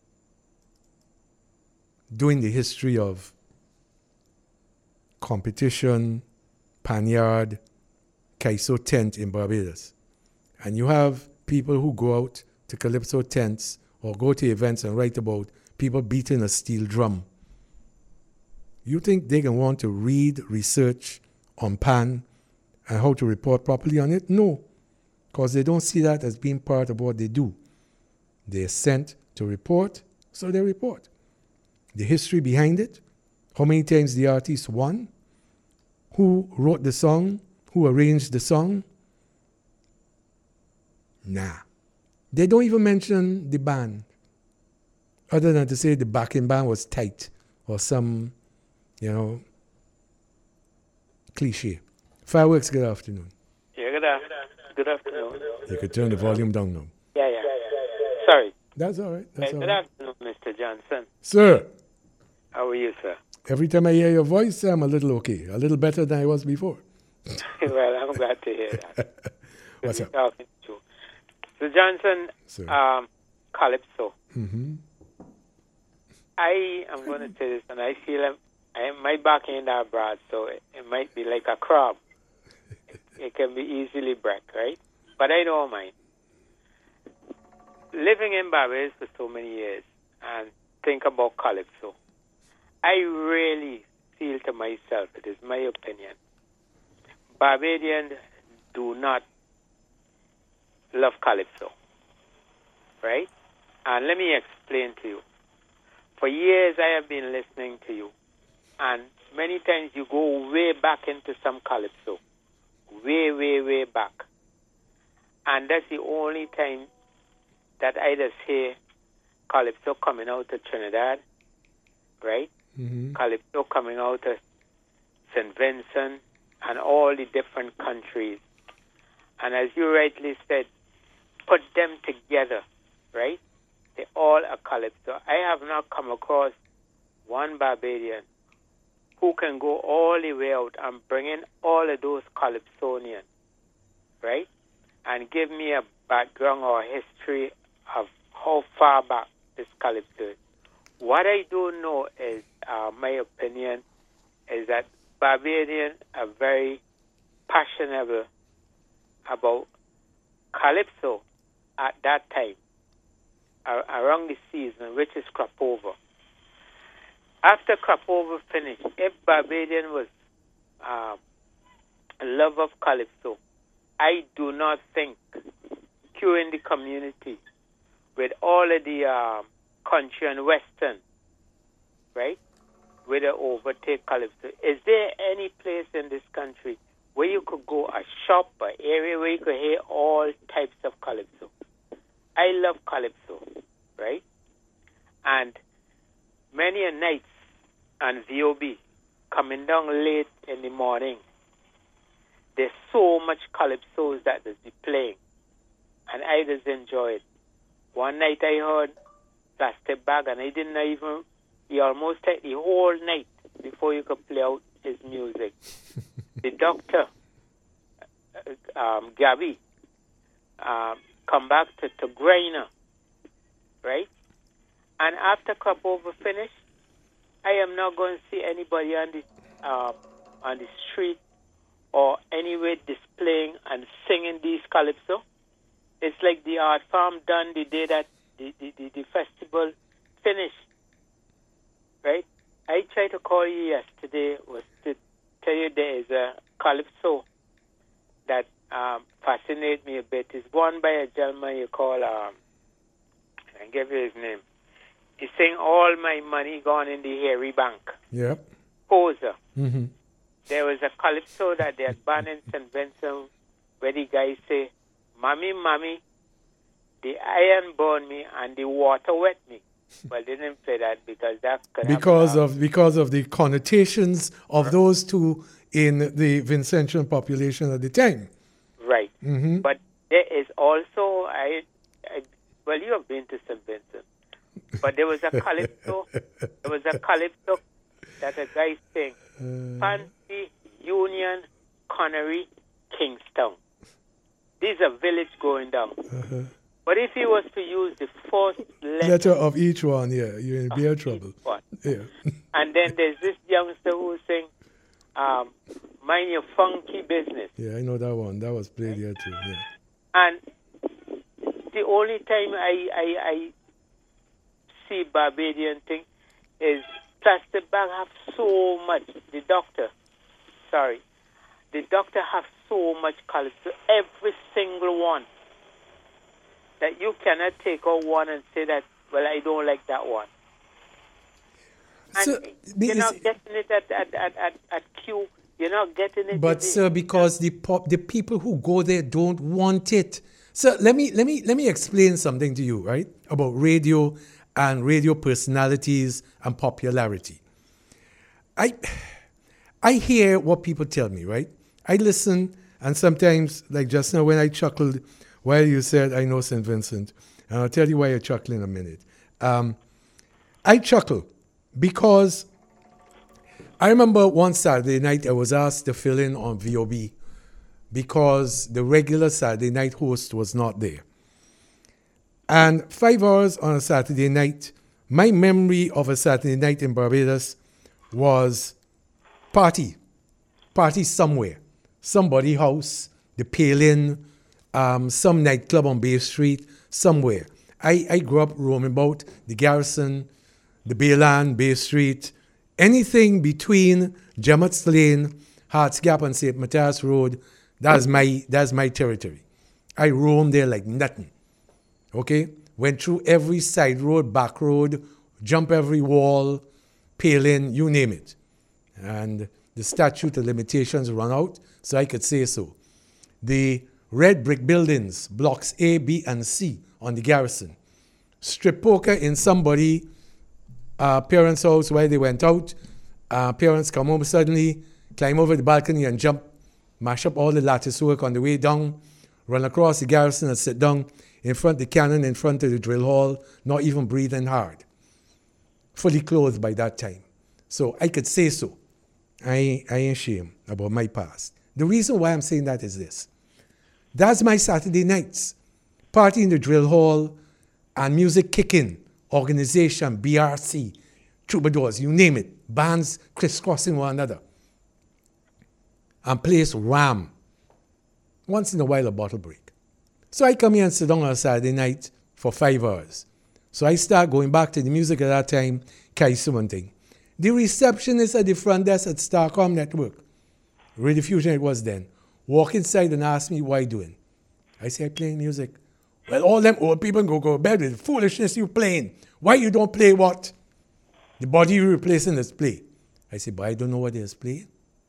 doing the history of competition, Panyard, Kaiso tent in Barbados, and you have people who go out to Calypso tents or go to events and write about people beating a steel drum, you think they can want to read research on Pan and how to report properly on it? No, because they don't see that as being part of what they do. They're sent to report, so they report. The history behind it, how many times the artist won, who wrote the song, who arranged the song. Nah. They don't even mention the band, other than to say the backing band was tight or some, you know, cliche. Fireworks, good afternoon. Yeah, good, af- good afternoon. You could turn the volume down now. Yeah, yeah. Sorry. That's all right. That's Hey, all good right. afternoon, Mister Johnson. Sir, How are you, sir? every time I hear your voice, I'm a little okay. A little better than I was before. Well, I'm glad to hear that. What's Good up? talking to you. So, Johnson, Sir. um, Calypso. Mm-hmm. I am going to say this, and I feel I'm, I, my back ain't that broad, so it, it might be like a crab. It, it can be easily break, right? But I don't mind. Living in Barbados for so many years and think about Calypso, I really feel to myself, it is my opinion, Barbadians do not love Calypso, right? And let me explain to you. For years I have been listening to you, and many times you go way back into some Calypso, way, way, way back. And that's the only time that I just hear Calypso coming out of Trinidad, right? Mm-hmm. Calypso coming out of Saint Vincent and all the different countries. And as you rightly said, put them together, right? They all are Calypso. I have not come across one Barbadian who can go all the way out and bring in all of those Calypsonians, right? And give me a background or history of how far back this Calypso is. What I don't know is, uh, my opinion, is that Barbadians are very passionate about Calypso at that time, uh, around the season, which is crop over. After crop over finished, if Barbadian was uh, a love of Calypso, I do not think Q in the community with all of the um, country and western, right? With the overtake calypso. Is there any place in this country where you could go, a shop, an area where you could hear all types of calypso? I love calypso, right? And many a nights on V O B, coming down late in the morning, there's so much calypsos that they be playing, and I just enjoy it. One night I heard Plastic Bag, and I didn't even, he almost took the whole night before you could play out his music. The doctor, um, Gabby, um, come back to, to Griner, right? And after Crop Over finish, I am not going to see anybody on the uh, on the street or anywhere displaying and singing these calypso. It's like the art farm done the day that the, the, the, the festival finished, right? I tried to call you yesterday was to tell you there is a calypso that um, fascinates me a bit. It's won by a gentleman you call, um, I can give you his name. He's saying all my money gone in the hairy bank. Yep. Poser. Mm-hmm. There was a calypso that they had banned in Saint Vincent where the guy say, "Mommy, mommy, the iron burned me and the water wet me." Well, they didn't play that because that could because have, of because of the connotations of right. those two in the Vincentian population at the time. Right. Mm-hmm. But there is also I, I well, you have been to Saint Vincent, but there was a calypso. there was a calypso that a guy sang. Uh, Fancy, Union, Connery, Kingstown. These are village going down. Uh-huh. But if he was to use the first letter, letter of each one, yeah, you're in bare trouble. Yeah. And then there's this youngster who's saying, um, "Mind your funky business." Yeah, I know that one. That was played here too. Yeah. And the only time I I, I see Barbadian thing is Plastic Bag have so much. The doctor, sorry, the doctor have so much calypso, every single one, that you cannot take out one and say that, well, I don't like that one. And so, you're not getting it at, at, at, at, at Q. You're not getting it. But sir, because the pop, the people who go there don't want it. So let me let me let me explain something to you, right, about radio and radio personalities and popularity. I I hear what people tell me, right? I listen, and sometimes, like just now when I chuckled while you said, I know Saint Vincent, and I'll tell you why you're chuckling in a minute. Um, I chuckle because I remember one Saturday night I was asked to fill in on V O B because the regular Saturday night host was not there. And five hours on a Saturday night, my memory of a Saturday night in Barbados was party. Party somewhere. Somebody house, the Pale Inn, um, some nightclub on Bay Street, somewhere. I, I grew up roaming about the Garrison, the Bayland, Bay Street, anything between Gemmots Lane, Harts Gap and Saint Matthias Road, that's my, that's my territory. I roamed there like nothing. Okay? Went through every side road, back road, jump every wall, Pale Inn, you name it. And the statute of limitations run out, so I could say so. The red brick buildings, blocks A, B, and C on the Garrison. Strip poker in somebody, uh, parents' house while they went out. Uh, parents come home suddenly, climb over the balcony and jump, mash up all the lattice work on the way down, run across the Garrison and sit down in front of the cannon, in front of the drill hall, not even breathing hard. Fully clothed by that time. So I could say so. I, I ain't ashamed about my past. The reason why I'm saying that is this. That's my Saturday nights. Party in the drill hall and music kicking, organization, B R C, troubadours, you name it. Bands crisscrossing one another. And place Ram. Once in a while a bottle break. So I come here and sit down on a Saturday night for five hours. So I start going back to the music at that time, Kaiser one thing. The receptionist at the front desk at Starcom Network, Radio Fusion it was then, walk inside and ask me what I doing. I say, I playing music. Well, all them old people go go to bed with foolishness you playing. Why you don't play what? The body you replacing is play. I say, but I don't know what they're playing.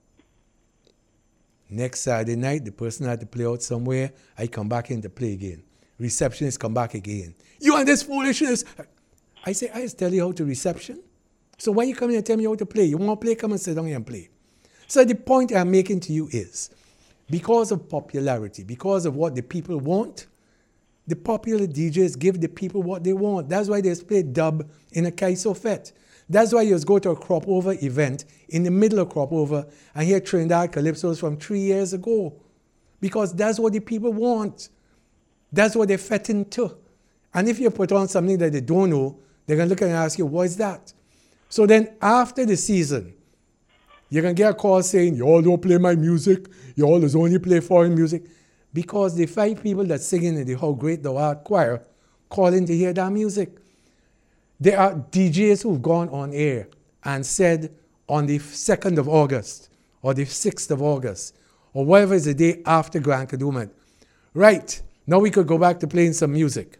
Next Saturday night, the person had to play out somewhere. I come back in to play again. Receptionist come back again. You and this foolishness. I say, I just tell you how to reception. So why you come here and tell me how to play? You want to play, come and sit down here and play. So the point I'm making to you is, because of popularity, because of what the people want, the popular D Js give the people what they want. That's why they play dub in a Kaiso Fete. That's why you just go to a crop over event in the middle of crop over and hear Trinidad Calypsos from three years ago. Because that's what the people want. That's what they're fetting to. And if you put on something that they don't know, they're going to look and ask you, what is that? So then after the season, you're going to get a call saying, you all don't play my music. You all just only play foreign music. Because the five people that singing in the How Great Thou Art choir calling to hear that music. There are D Js who've gone on air and said on the second of August or the sixth of August or whatever is the day after Grand Kadooment, right, now we could go back to playing some music.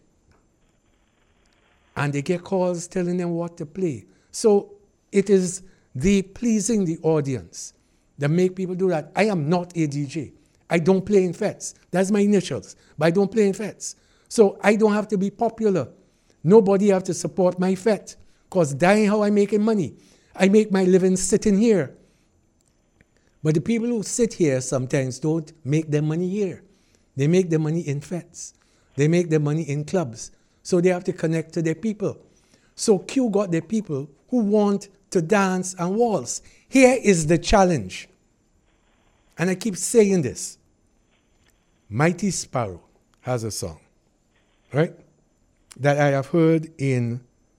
And they get calls telling them what to play. So it is the pleasing the audience that make people do that. I am not a D J. I don't play in fetes. That's my initials. But I don't play in fetes. So I don't have to be popular. Nobody have to support my fete. Because that's how I'm making money. I make my living sitting here. But the people who sit here sometimes don't make their money here. They make their money in fetes. They make their money in clubs. So they have to connect to their people. So Q got their people who want to dance and waltz. Here is the challenge. And I keep saying this. Mighty Sparrow has a song, right, that I have heard in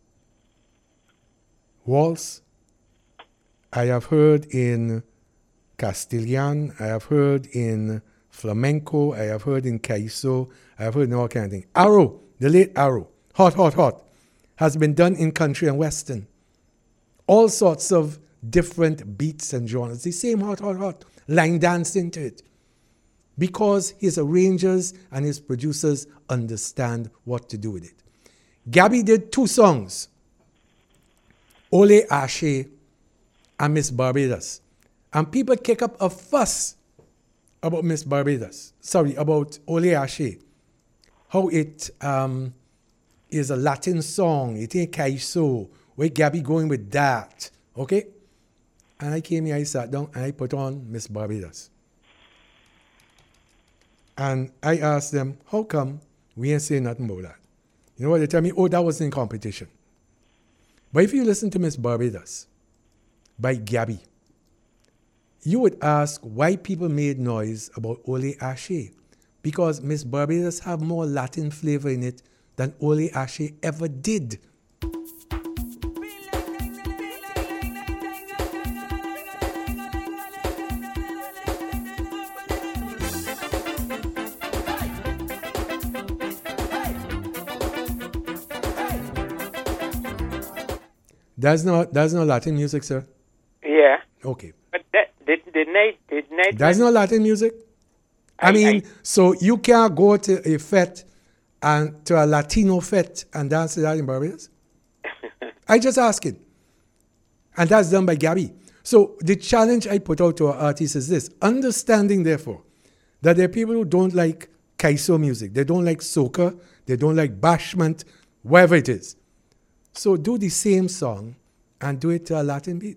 waltz, I have heard in Castilian, I have heard in flamenco, I have heard in Kaiso, I have heard in all kinds of things. Arrow, the late Arrow, hot, hot, hot, has been done in country and western. All sorts of different beats and genres. The same hot, hot, hot, line dancing to it. Because his arrangers and his producers understand what to do with it. Gabby did two songs. Ole Ashe and Miss Barbados. And people kick up a fuss about Miss Barbados. Sorry, about Ole Ashe. How it um, is a Latin song. It ain't Kaiso. Where Gabby going with that. Okay? And I came here, I sat down, and I put on Miss Barbados. And I asked them, how come we ain't saying nothing about that? You know what? They tell me, oh, that was in competition. But if you listen to Miss Barbados by Gabby, you would ask why people made noise about Ole Ashe. Because Miss Barbados have more Latin flavor in it than Ole Ashe ever did. That's not that's not Latin music, sir. Yeah. Okay. But that, the the night the night. That's not Latin music. I, I mean, I, so you can't go to a fete and to a Latino fete and dance to that in Barbados? I just ask it. And that's done by Gabby. So the challenge I put out to our artists is this. Understanding, therefore, that there are people who don't like Kaiso music. They don't like soca. They don't like bashment, whatever it is. So do the same song and do it to a Latin beat.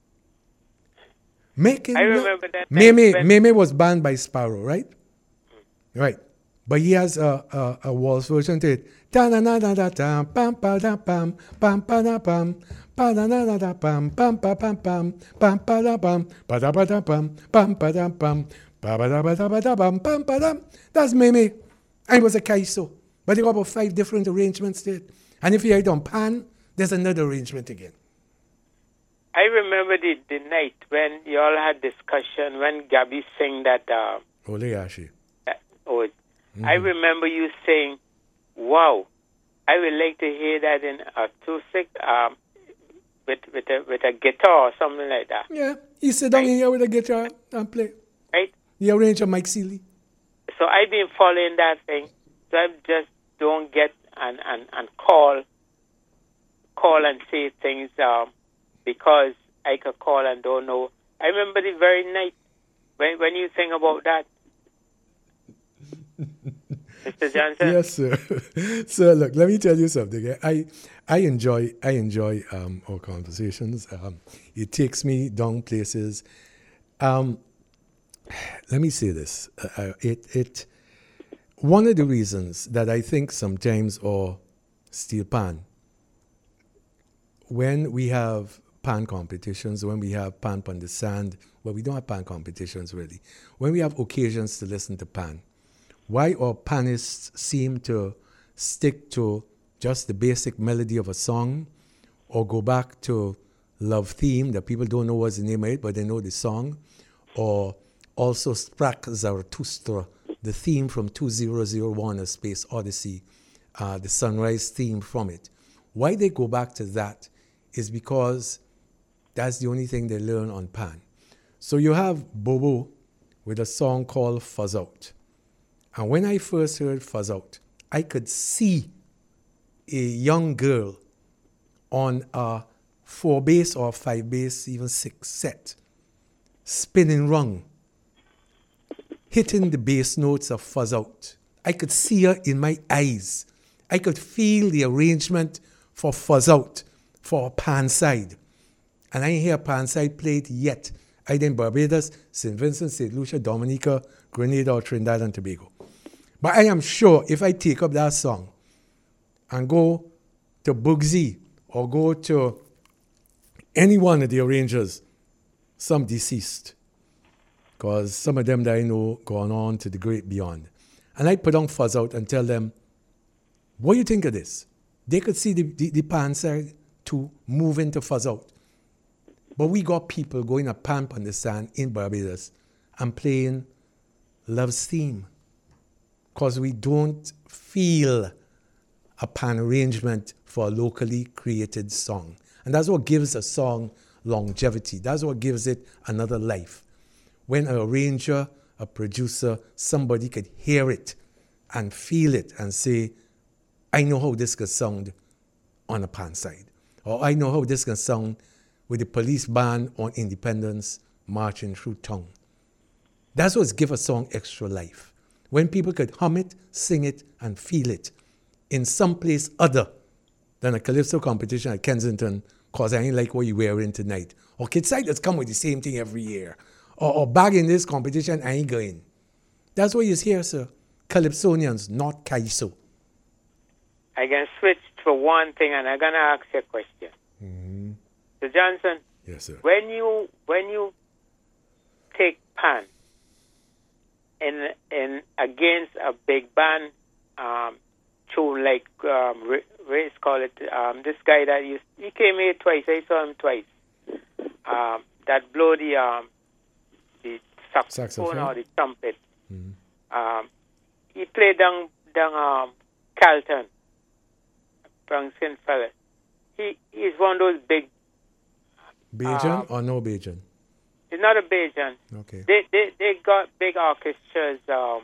Make it. I remember that. Meme, Meme was banned by Sparrow, right? Mm. Right. But he has a, a, a waltz version to it. Ta na na na da tam pam pa da pam pam pa da pam pa da na na da pam pam pa pam pam pam pa da pam pa da pa da pam pam pa da pam pa ba da ba da ba da pam pam pa da. That's Meme. And it was a Kaiso. But they got about five different arrangements to it. And if you hear it on Pan, there's another arrangement again. I remember the, the night when you all had discussion, when Gabby sang that... Uh, Ole Ashe. That, oh, mm-hmm. I remember you saying, wow, I would like to hear that in acoustic um, with, with, a, with a guitar or something like that. Yeah, he sit down right. here with a guitar and play. Right. He arranged a Mike Seeley. So I've been following that thing. So I'm just don't get and, and, and call call and say things um, because I could call and don't know. I remember the very night when when you think about that, Mister Johnson. Yes, sir. So look, let me tell you something. I I enjoy I enjoy um, our conversations. Um, it takes me down places. Um, let me say this. Uh, it it one of the reasons that I think sometimes our steel pan, when we have pan competitions, when we have pan on the sand, well, we don't have pan competitions really. When we have occasions to listen to pan, why our panists seem to stick to just the basic melody of a song or go back to Love Theme that people don't know what's the name of it, but they know the song, or also Sprach Zarathustra, the theme from two thousand one, A Space Odyssey, uh, the sunrise theme from it. Why they go back to that is because that's the only thing they learn on pan. So you have Bobo with a song called Fuzz Out. And when I first heard Fuzz Out, I could see a young girl on a four bass or five bass, even six set, spinning rung, hitting the bass notes of Fuzz Out. I could see her in my eyes. I could feel the arrangement for Fuzz Out, for pan side. And I ain't hear pan side played yet, either in Barbados, Saint Vincent, Saint Lucia, Dominica, Grenada, or Trinidad and Tobago. But I am sure if I take up that song and go to Bugsy or go to any one of the arrangers, some deceased, because some of them that I know gone on to the great beyond, and I put on Fuzz Out and tell them, what do you think of this? They could see the, the, the pan side to move into Fuzz Out. But we got people going a pan on the sand in Barbados and playing Love's Theme, because we don't feel a pan arrangement for a locally created song. And that's what gives a song longevity. That's what gives it another life. When an arranger, a producer, somebody could hear it and feel it and say, I know how this could sound on a pan side. Or I know how this can sound with the police band on Independence marching through town. That's what gives a song extra life. When people could hum it, sing it, and feel it in some place other than a calypso competition at Kensington, because I ain't like what you're wearing tonight. Or Kidside that's come with the same thing every year. Or, or bagging this competition, I ain't going. That's what you hear, sir. Calypsonians, not Kaiso. I can switch for one thing, and I'm going to ask you a question. Mm-hmm. So Johnson, yes, sir. When you when you take pan in in against a big band um, tune like um, Ray's call it um, this guy that used he came here twice. I saw him twice. Um, that blow the um, the saxophone, saxophone or the trumpet. Mm-hmm. Um, he played down down um, Carlton, Bronxian fella. He he's one of those big. Bajan um, or no Bajan? It's not a Bajan. Okay. They they they got big orchestras. Um,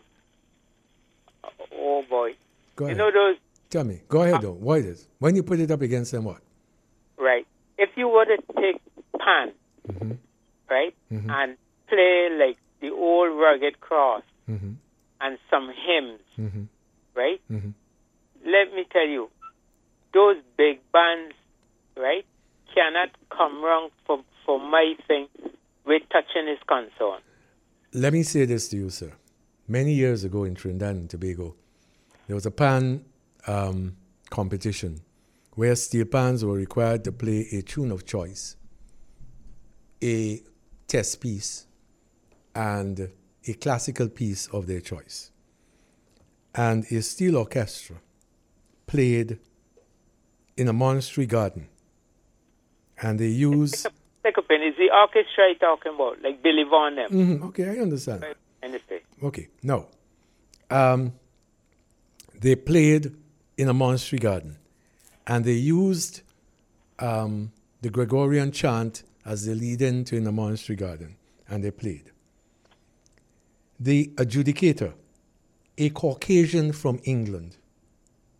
oh boy. Go ahead. You know those. Tell me. Go ahead uh, though. What is? When you put it up against them, what? Right. If you were to take pan, mm-hmm. right, mm-hmm. and play like the old Rugged Cross mm-hmm. and some hymns, mm-hmm. right? Mm-hmm. Let me tell you, those big bands, right, cannot come wrong for, for my thing with touching his concern. Let me say this to you, sir. Many years ago in Trinidad and Tobago, there was a pan um, competition where steel pans were required to play a tune of choice, a test piece, and a classical piece of their choice. And a steel orchestra played in a monastery garden. And they use... Take a pen. Is the orchestra you're talking about? Like Billy Vaughan them? Mm-hmm. Okay, I understand. Right. I understand. Okay, no. Um, they played in a monastery garden. And they used um, the Gregorian chant as the lead-in to in the monastery garden. And they played. The adjudicator, a Caucasian from England,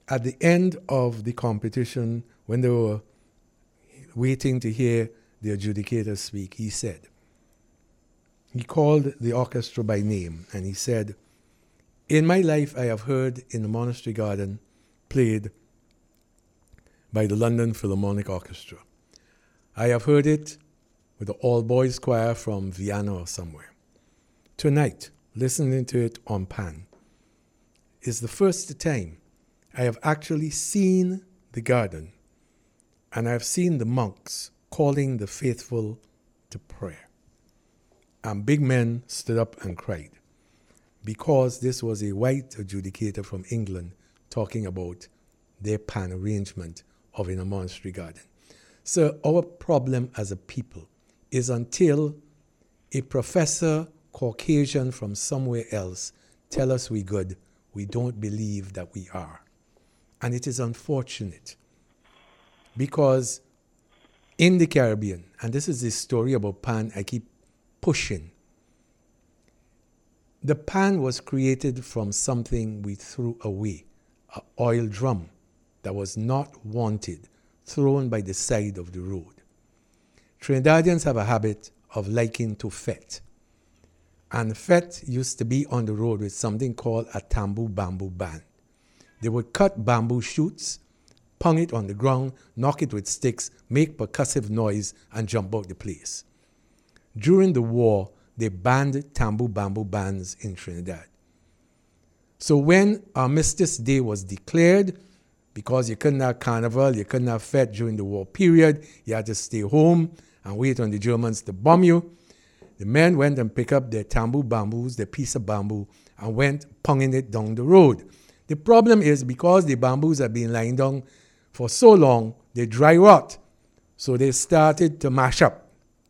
at the end of the competition, when they were waiting to hear the adjudicator speak, he said, he called the orchestra by name, and he said, "In my life, I have heard in the Monastery Garden played by the London Philharmonic Orchestra. I have heard it with the all-boys choir from Vienna or somewhere. Tonight, listening to it on Pan, is the first time I have actually seen the garden, and I have seen the monks calling the faithful to prayer." And big men stood up and cried, because this was a white adjudicator from England talking about their Pan arrangement of In a Monastery Garden. So our problem as a people is until a professor Caucasian from somewhere else tell us we good, we don't believe that we are. And it is unfortunate, because in the Caribbean, and this is the story about Pan I keep pushing, the Pan was created from something we threw away, an oil drum that was not wanted, thrown by the side of the road. Trinidadians have a habit of liking to fete. And fete used to be on the road with something called a tambu bamboo band. They would cut bamboo shoots, pong it on the ground, knock it with sticks, make percussive noise, and jump out the place. During the war, they banned tambu bamboo bands in Trinidad. So when Armistice Day was declared, because you couldn't have carnival, you couldn't have fete during the war period, you had to stay home and wait on the Germans to bomb you, the men went and picked up their tambu bamboos, their piece of bamboo, and went ponging it down the road. The problem is, because the bamboos have been lying down for so long, they dry rot. So they started to mash up.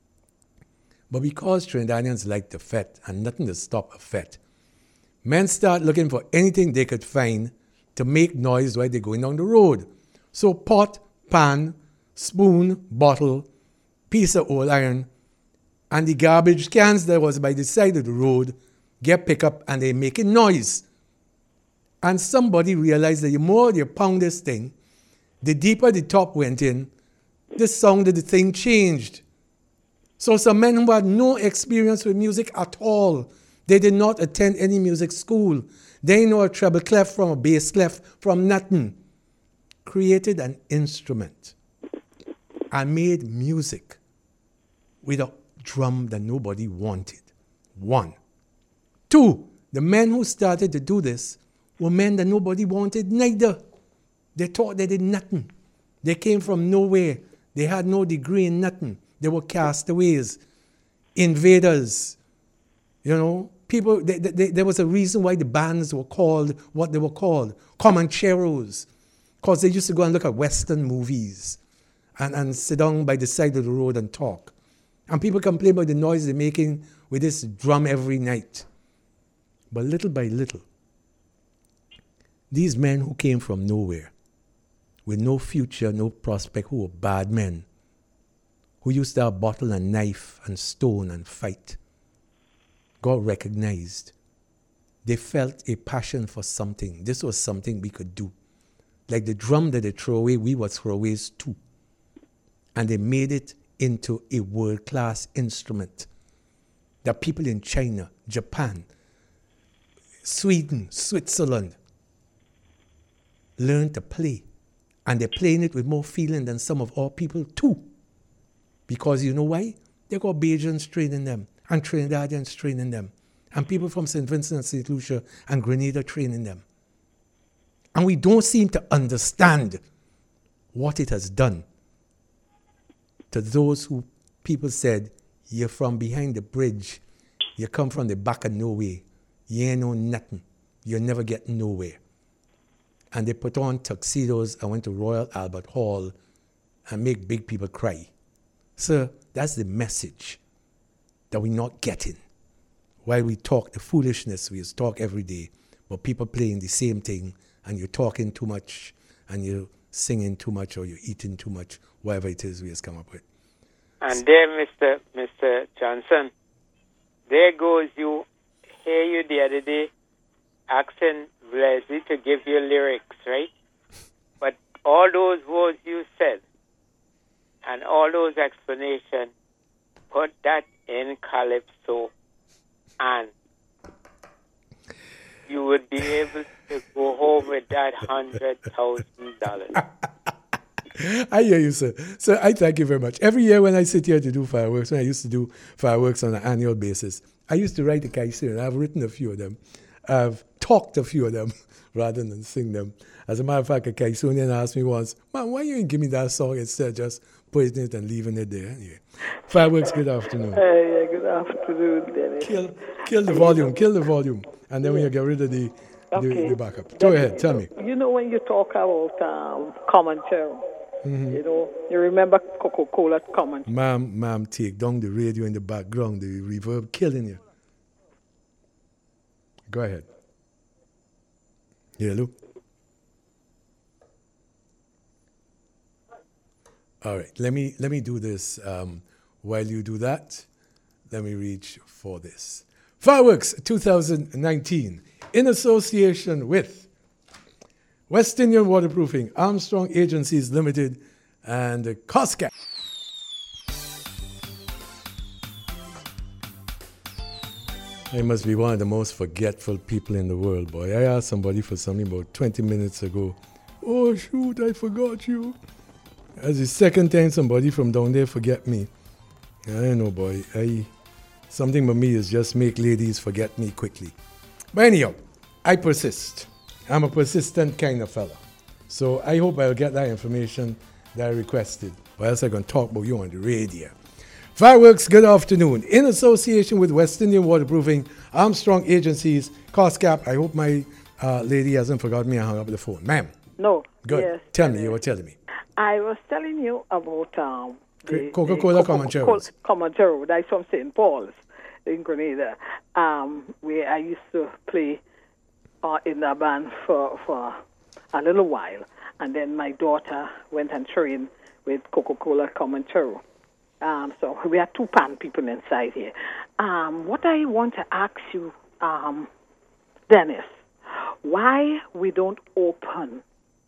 But because Trinidadians like to fete and nothing to stop a fete, men start looking for anything they could find to make noise while they're going down the road. So pot, pan, spoon, bottle, piece of old iron, and the garbage cans that was by the side of the road get picked up and they're making noise. And somebody realized that the more you pound this thing, the deeper the top went in, the sound of the thing changed. So some men who had no experience with music at all, they did not attend any music school, they know a treble clef from a bass clef from nothing, created an instrument and made music with a drum that nobody wanted. One. Two, the men who started to do this were men that nobody wanted neither. They thought they did nothing. They came from nowhere. They had no degree in nothing. They were castaways, invaders. You know, people, they, they, there was a reason why the bands were called what they were called, Comancheros, because they used to go and look at Western movies and, and sit down by the side of the road and talk. And people complain about the noise they're making with this drum every night. But little by little, these men who came from nowhere, with no future, no prospect, who were bad men, who used to have bottle and knife and stone and fight, got recognized. They felt a passion for something. This was something we could do. Like the drum that they throw away, we were throwaways too. And they made it into a world-class instrument that people in China, Japan, Sweden, Switzerland learned to play. And they're playing it with more feeling than some of our people too. Because you know why? They got Bajans training them, and Trinidadians training them, and people from Saint Vincent and Saint Lucia and Grenada training them. And we don't seem to understand what it has done to those who people said, you're from behind the bridge, you come from the back of nowhere, you ain't know nothing, you'll never get nowhere. And they put on tuxedos and went to Royal Albert Hall and make big people cry. So that's the message that we're not getting. While we talk the foolishness, we just talk every day, but people playing the same thing, and you're talking too much, and you're singing too much, or you're eating too much, whatever it is we just come up with. And there, Mister Mister Johnson, there goes you, hear you the other day asking Leslie to give you lyrics, right? all those words you said and all those explanations, put that in calypso, and you would be able to go home with that hundred thousand dollars. I hear you, sir. So I thank you very much. Every year when I sit here to do fireworks, when I used to do fireworks on an annual basis, I used to write a kaisir, and I've written a few of them. I've talked a few of them rather than sing them. As a matter of fact, a Kaisunian asked me once, man, why you didn't give me that song instead of just putting it and leaving it there? Anyway, fireworks, good afternoon. Hey, yeah, good afternoon, Dennis. Kill, kill the volume, kill the volume, and then when you get rid of the, Okay. the, the backup. Go ahead, tell me. You know, when you talk about um, commentary, you know, you remember Coca-Cola comment. Ma'am, ma'am, take down the radio in the background, the reverb killing you. Go ahead. Hello? All right, let me let me do this. Um, while you do that, let me reach for this. Fireworks twenty nineteen, in association with West Indian Waterproofing, Armstrong Agencies Limited, and COSCAP. I must be one of the most forgetful people in the world, boy. I asked somebody for something about twenty minutes ago. Oh, shoot, I forgot you. That's the second time somebody from down there forget me. I don't know, boy. I Something with me is just make ladies forget me quickly. But anyhow, I persist. I'm a persistent kind of fella. So I hope I'll get that information that I requested. Or else I'm going to talk about you on the radio. Fireworks, good afternoon. In association with West Indian Waterproofing, Armstrong Agencies, COSCAP. I hope my uh, lady hasn't forgotten me and hung up the phone. Ma'am. No. Good. Yes. Tell me, you were telling me. I was telling you about um, the Coca-Cola the Comancheros. Comanchero. That's from Saint Paul's in Grenada. Um, where I used to play uh, in a band for, for a little while. And then my daughter went and trained with Coca-Cola Comanchero. Um, so we have two pan people inside here. Um, what I want to ask you, um, Dennis, why we don't open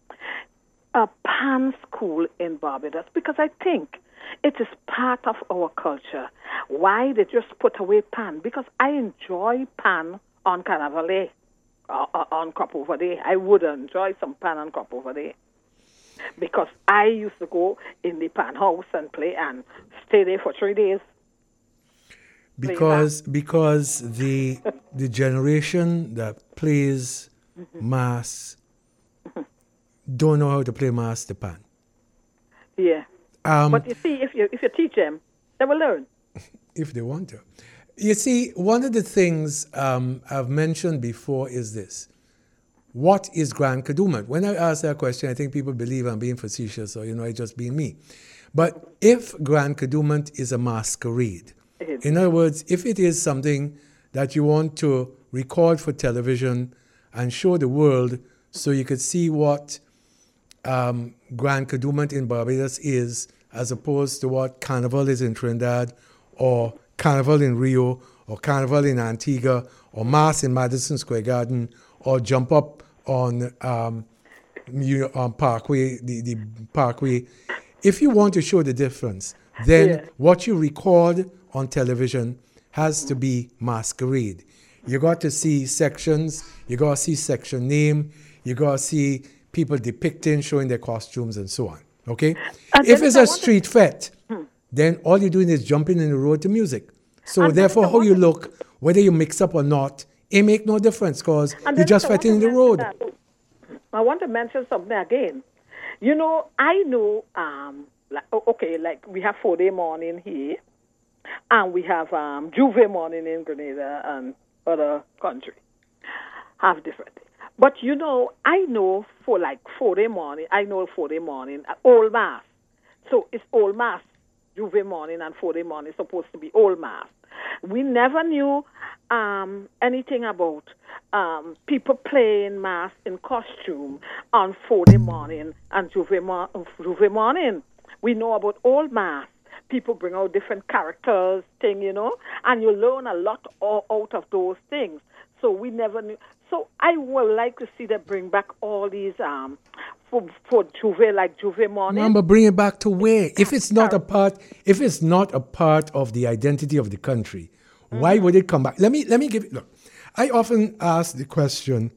a pan school in Barbados? Because I think it is part of our culture. Why they just put away pan? Because I enjoy pan on Carnival Day, uh, uh, on Crop Over Day. I would enjoy some pan on Crop Over Day. Because I used to go in the pan house and play and stay there for three days. Because because the the generation that plays mm-hmm. mass don't know how to play mass the pan. Yeah. Um, but you see, if you if you teach them, they will learn. If they want to. You see, one of the things um, I've mentioned before is this. What is Grand Kadooment? When I ask that question, I think people believe I'm being facetious or, you know, I just being me. But if Grand Kadooment is a masquerade, in other words, if it is something that you want to record for television and show the world so you could see what um, Grand Kadooment in Barbados is as opposed to what Carnival is in Trinidad or Carnival in Rio or Carnival in Antigua or Mass in Madison Square Garden or Jump Up on um, you, um, Parkway, the, the Parkway. If you want to show the difference, then yeah. what you record on television has to be masquerade. You got to see sections, you got to see section name, you got to see people depicting, showing their costumes and so on. Okay? And if it's a street to... fete, hmm. then all you're doing is jumping in the road to music. So and therefore, how you look, whether you mix up or not, it make no difference because you're just fetting in the road. That. I want to mention something again. You know, I know, um, like, okay, like we have four-day morning here, and we have um, Juve morning in Grenada and other country. Half different. But, you know, I know for like four-day morning, I know four-day morning, Old Mass. So it's Old Mass, Juve morning and four-day morning is supposed to be Old Mass. We never knew um, anything about um, people playing mass in costume on four-day morning and Juve, mo- Juve morning. We know about Old Mass. People bring out different characters, thing, you know, and you learn a lot all, out of those things. So we never knew. So I would like to see them bring back all these um for for Juve, like Juve morning. Remember, bring it back to where? If it's not a part, if it's not a part of the identity of the country, mm-hmm. why would it come back? Let me let me give it. Look, I often ask the question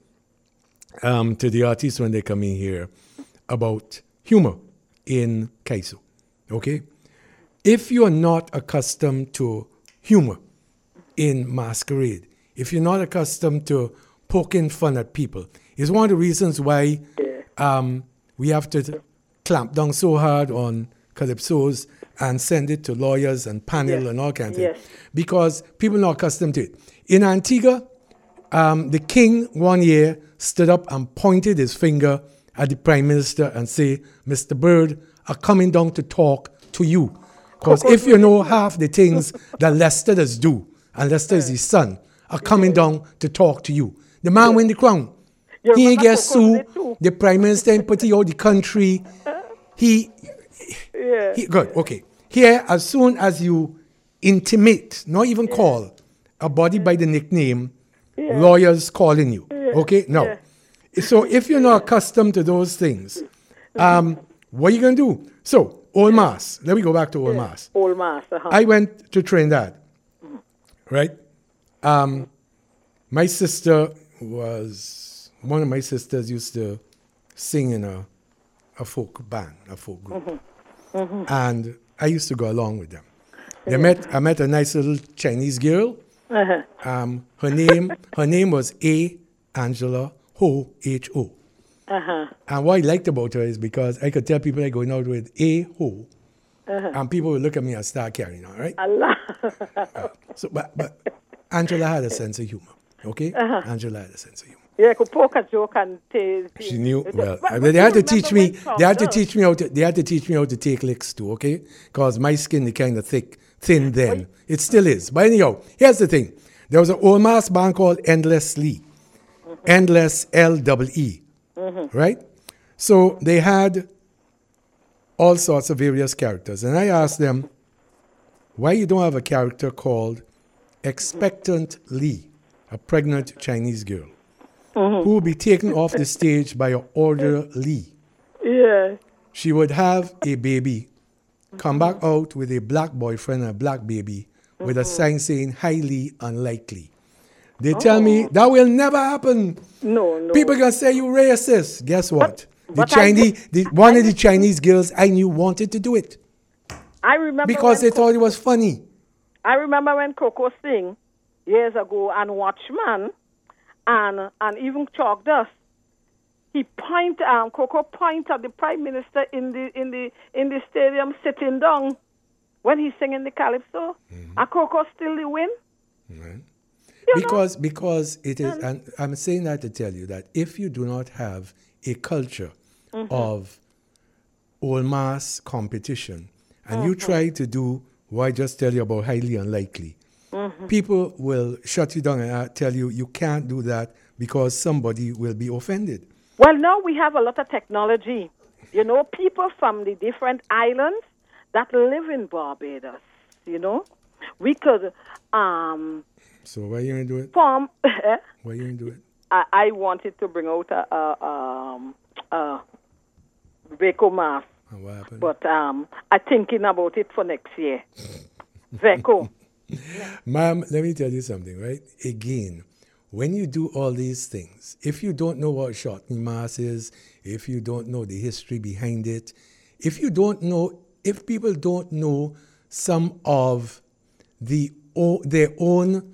um, to the artists when they come in here about humor in Kaiso. Okay, if you are not accustomed to humor in masquerade, if you're not accustomed to poking fun at people, it's one of the reasons why um, we have to clamp down so hard on calypsos and send it to lawyers and panel yes. and all kinds of yes. things. Because people are not accustomed to it. In Antigua, um, the king one year stood up and pointed his finger at the prime minister and say, Mister Bird, are coming down to talk to you. Because if you know half the things that Lester does do, and Lester is his son, are coming down to talk to you. The man win the crown. You He ain't get sued. too. The prime minister ain't put out the country. He, Yeah. he, good, okay. Here, as soon as you intimate, not even yeah. call, a body by the nickname, yeah. lawyers calling you. Yeah. Okay? Now, yeah. so if you're not accustomed to those things, um, what are you going to do? So, Old Mass. Let me go back to Old yeah. Mass. Old Mass. Uh-huh. I went to Trinidad, right? Um, my sister was, one of my sisters used to sing in a, a folk band, a folk group. Mm-hmm. Mm-hmm. And I used to go along with them. They met, I met a nice little Chinese girl. Uh-huh. Um, her name, her name was A. Angela Ho, H O. Uh-huh. And what I liked about her is because I could tell people I'm going out with A. Ho. Uh-huh. And people would look at me and start carrying on, right? Allah. uh, so, but, but Angela had a sense of humor, okay? Uh-huh. Angela had a sense of humor. Yeah, could poke a joke and t- t- She knew well. But, I mean, but they had to teach me. They had to does. teach me how to. They had to teach me how to take licks too, okay? Because my skin is kind of thick, thin then. Wait. It still is. But anyhow, here's the thing. There was an old mass band called Endless Lee, mm-hmm. Endless L E E, mm-hmm. right? So they had all sorts of various characters, and I asked them, why you don't have a character called Expectant Lee, a pregnant Chinese girl? Mm-hmm. Who will be taken off the stage by an orderly. Yeah. She would have a baby, come back out with a black boyfriend and a black baby, mm-hmm. with a sign saying highly unlikely. They oh. tell me that will never happen. No, no. People can say you racist. Guess what? But, the but Chinese, I, the, one I, of the Chinese girls I knew wanted to do it. I remember because they Co- thought it was funny. I remember when Coco Singh years ago and Watchman. And and even Chalk Dust, he point um Coco point at the prime minister in the in the in the stadium sitting down when he's singing the calypso, mm-hmm. and Coco still the win. Right. Because know? because it is, and I'm saying that to tell you that if you do not have a culture mm-hmm. of old mass competition, and mm-hmm. you try to do what I just tell you about highly unlikely. Mm-hmm. People will shut you down and tell you you can't do that because somebody will be offended. Well, now we have a lot of technology. You know, people from the different islands that live in Barbados, you know, we could... Um, so why you going to do it? Form, why you going to do it? I, I wanted to bring out a, a, um, a Veco mask. And what happened? But um, I'm thinking about it for next year. Veco. Ma'am, let me tell you something, right? Again, when you do all these things, if you don't know what shortening mass is, if you don't know the history behind it, if you don't know, if people don't know some of the o- their own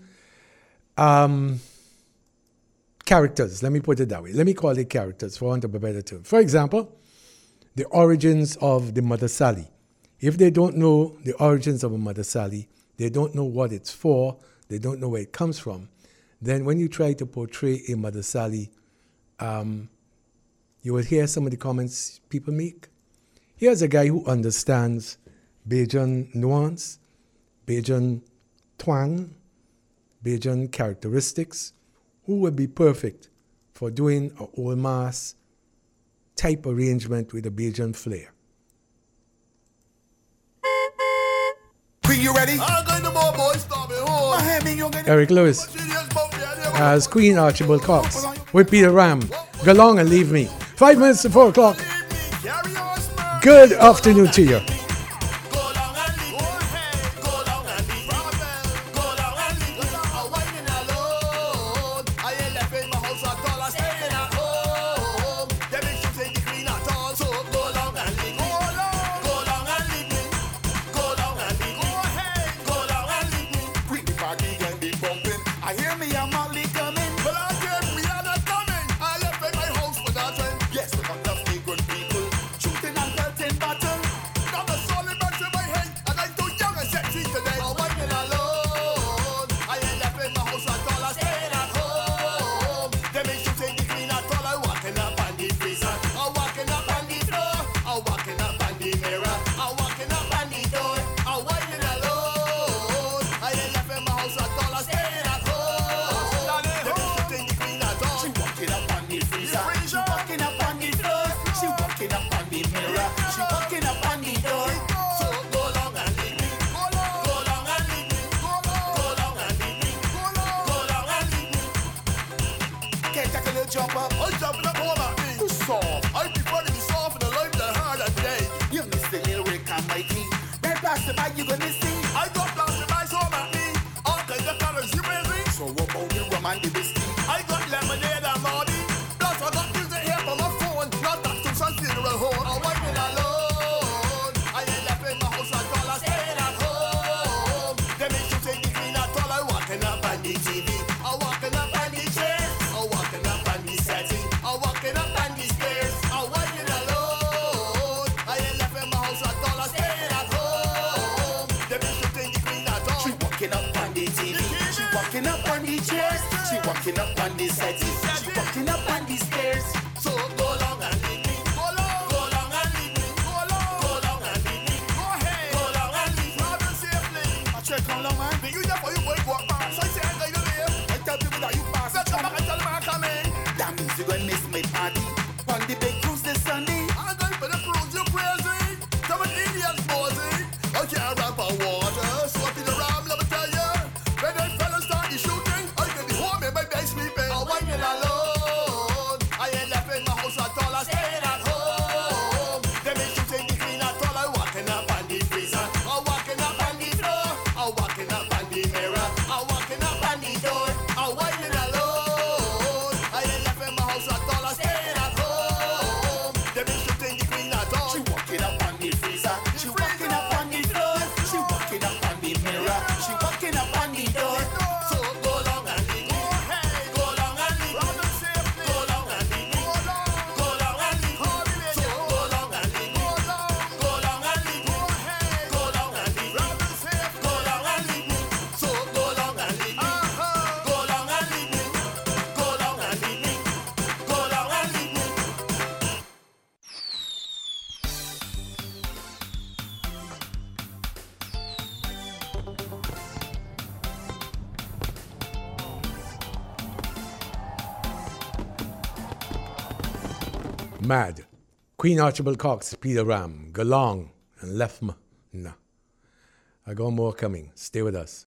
um, characters, let me put it that way. Let me call it characters, for want of a better term. For example, the origins of the Mother Sally. If they don't know the origins of a Mother Sally, they don't know what it's for, they don't know where it comes from, then when you try to portray a Mother Sally, um, you will hear some of the comments people make. Here's a guy who understands Bajan nuance, Bajan twang, Bajan characteristics, who would be perfect for doing an old mass type arrangement with a Bajan flair. You ready? Eric Lewis. as Queen Archibald Cox with Peter Ram. Go long and leave me. Five minutes to four o'clock. Good afternoon to you. Mad. Queen Archibald Cox, Peter Ram, Galong, and left me. Nah. I got more coming. Stay with us.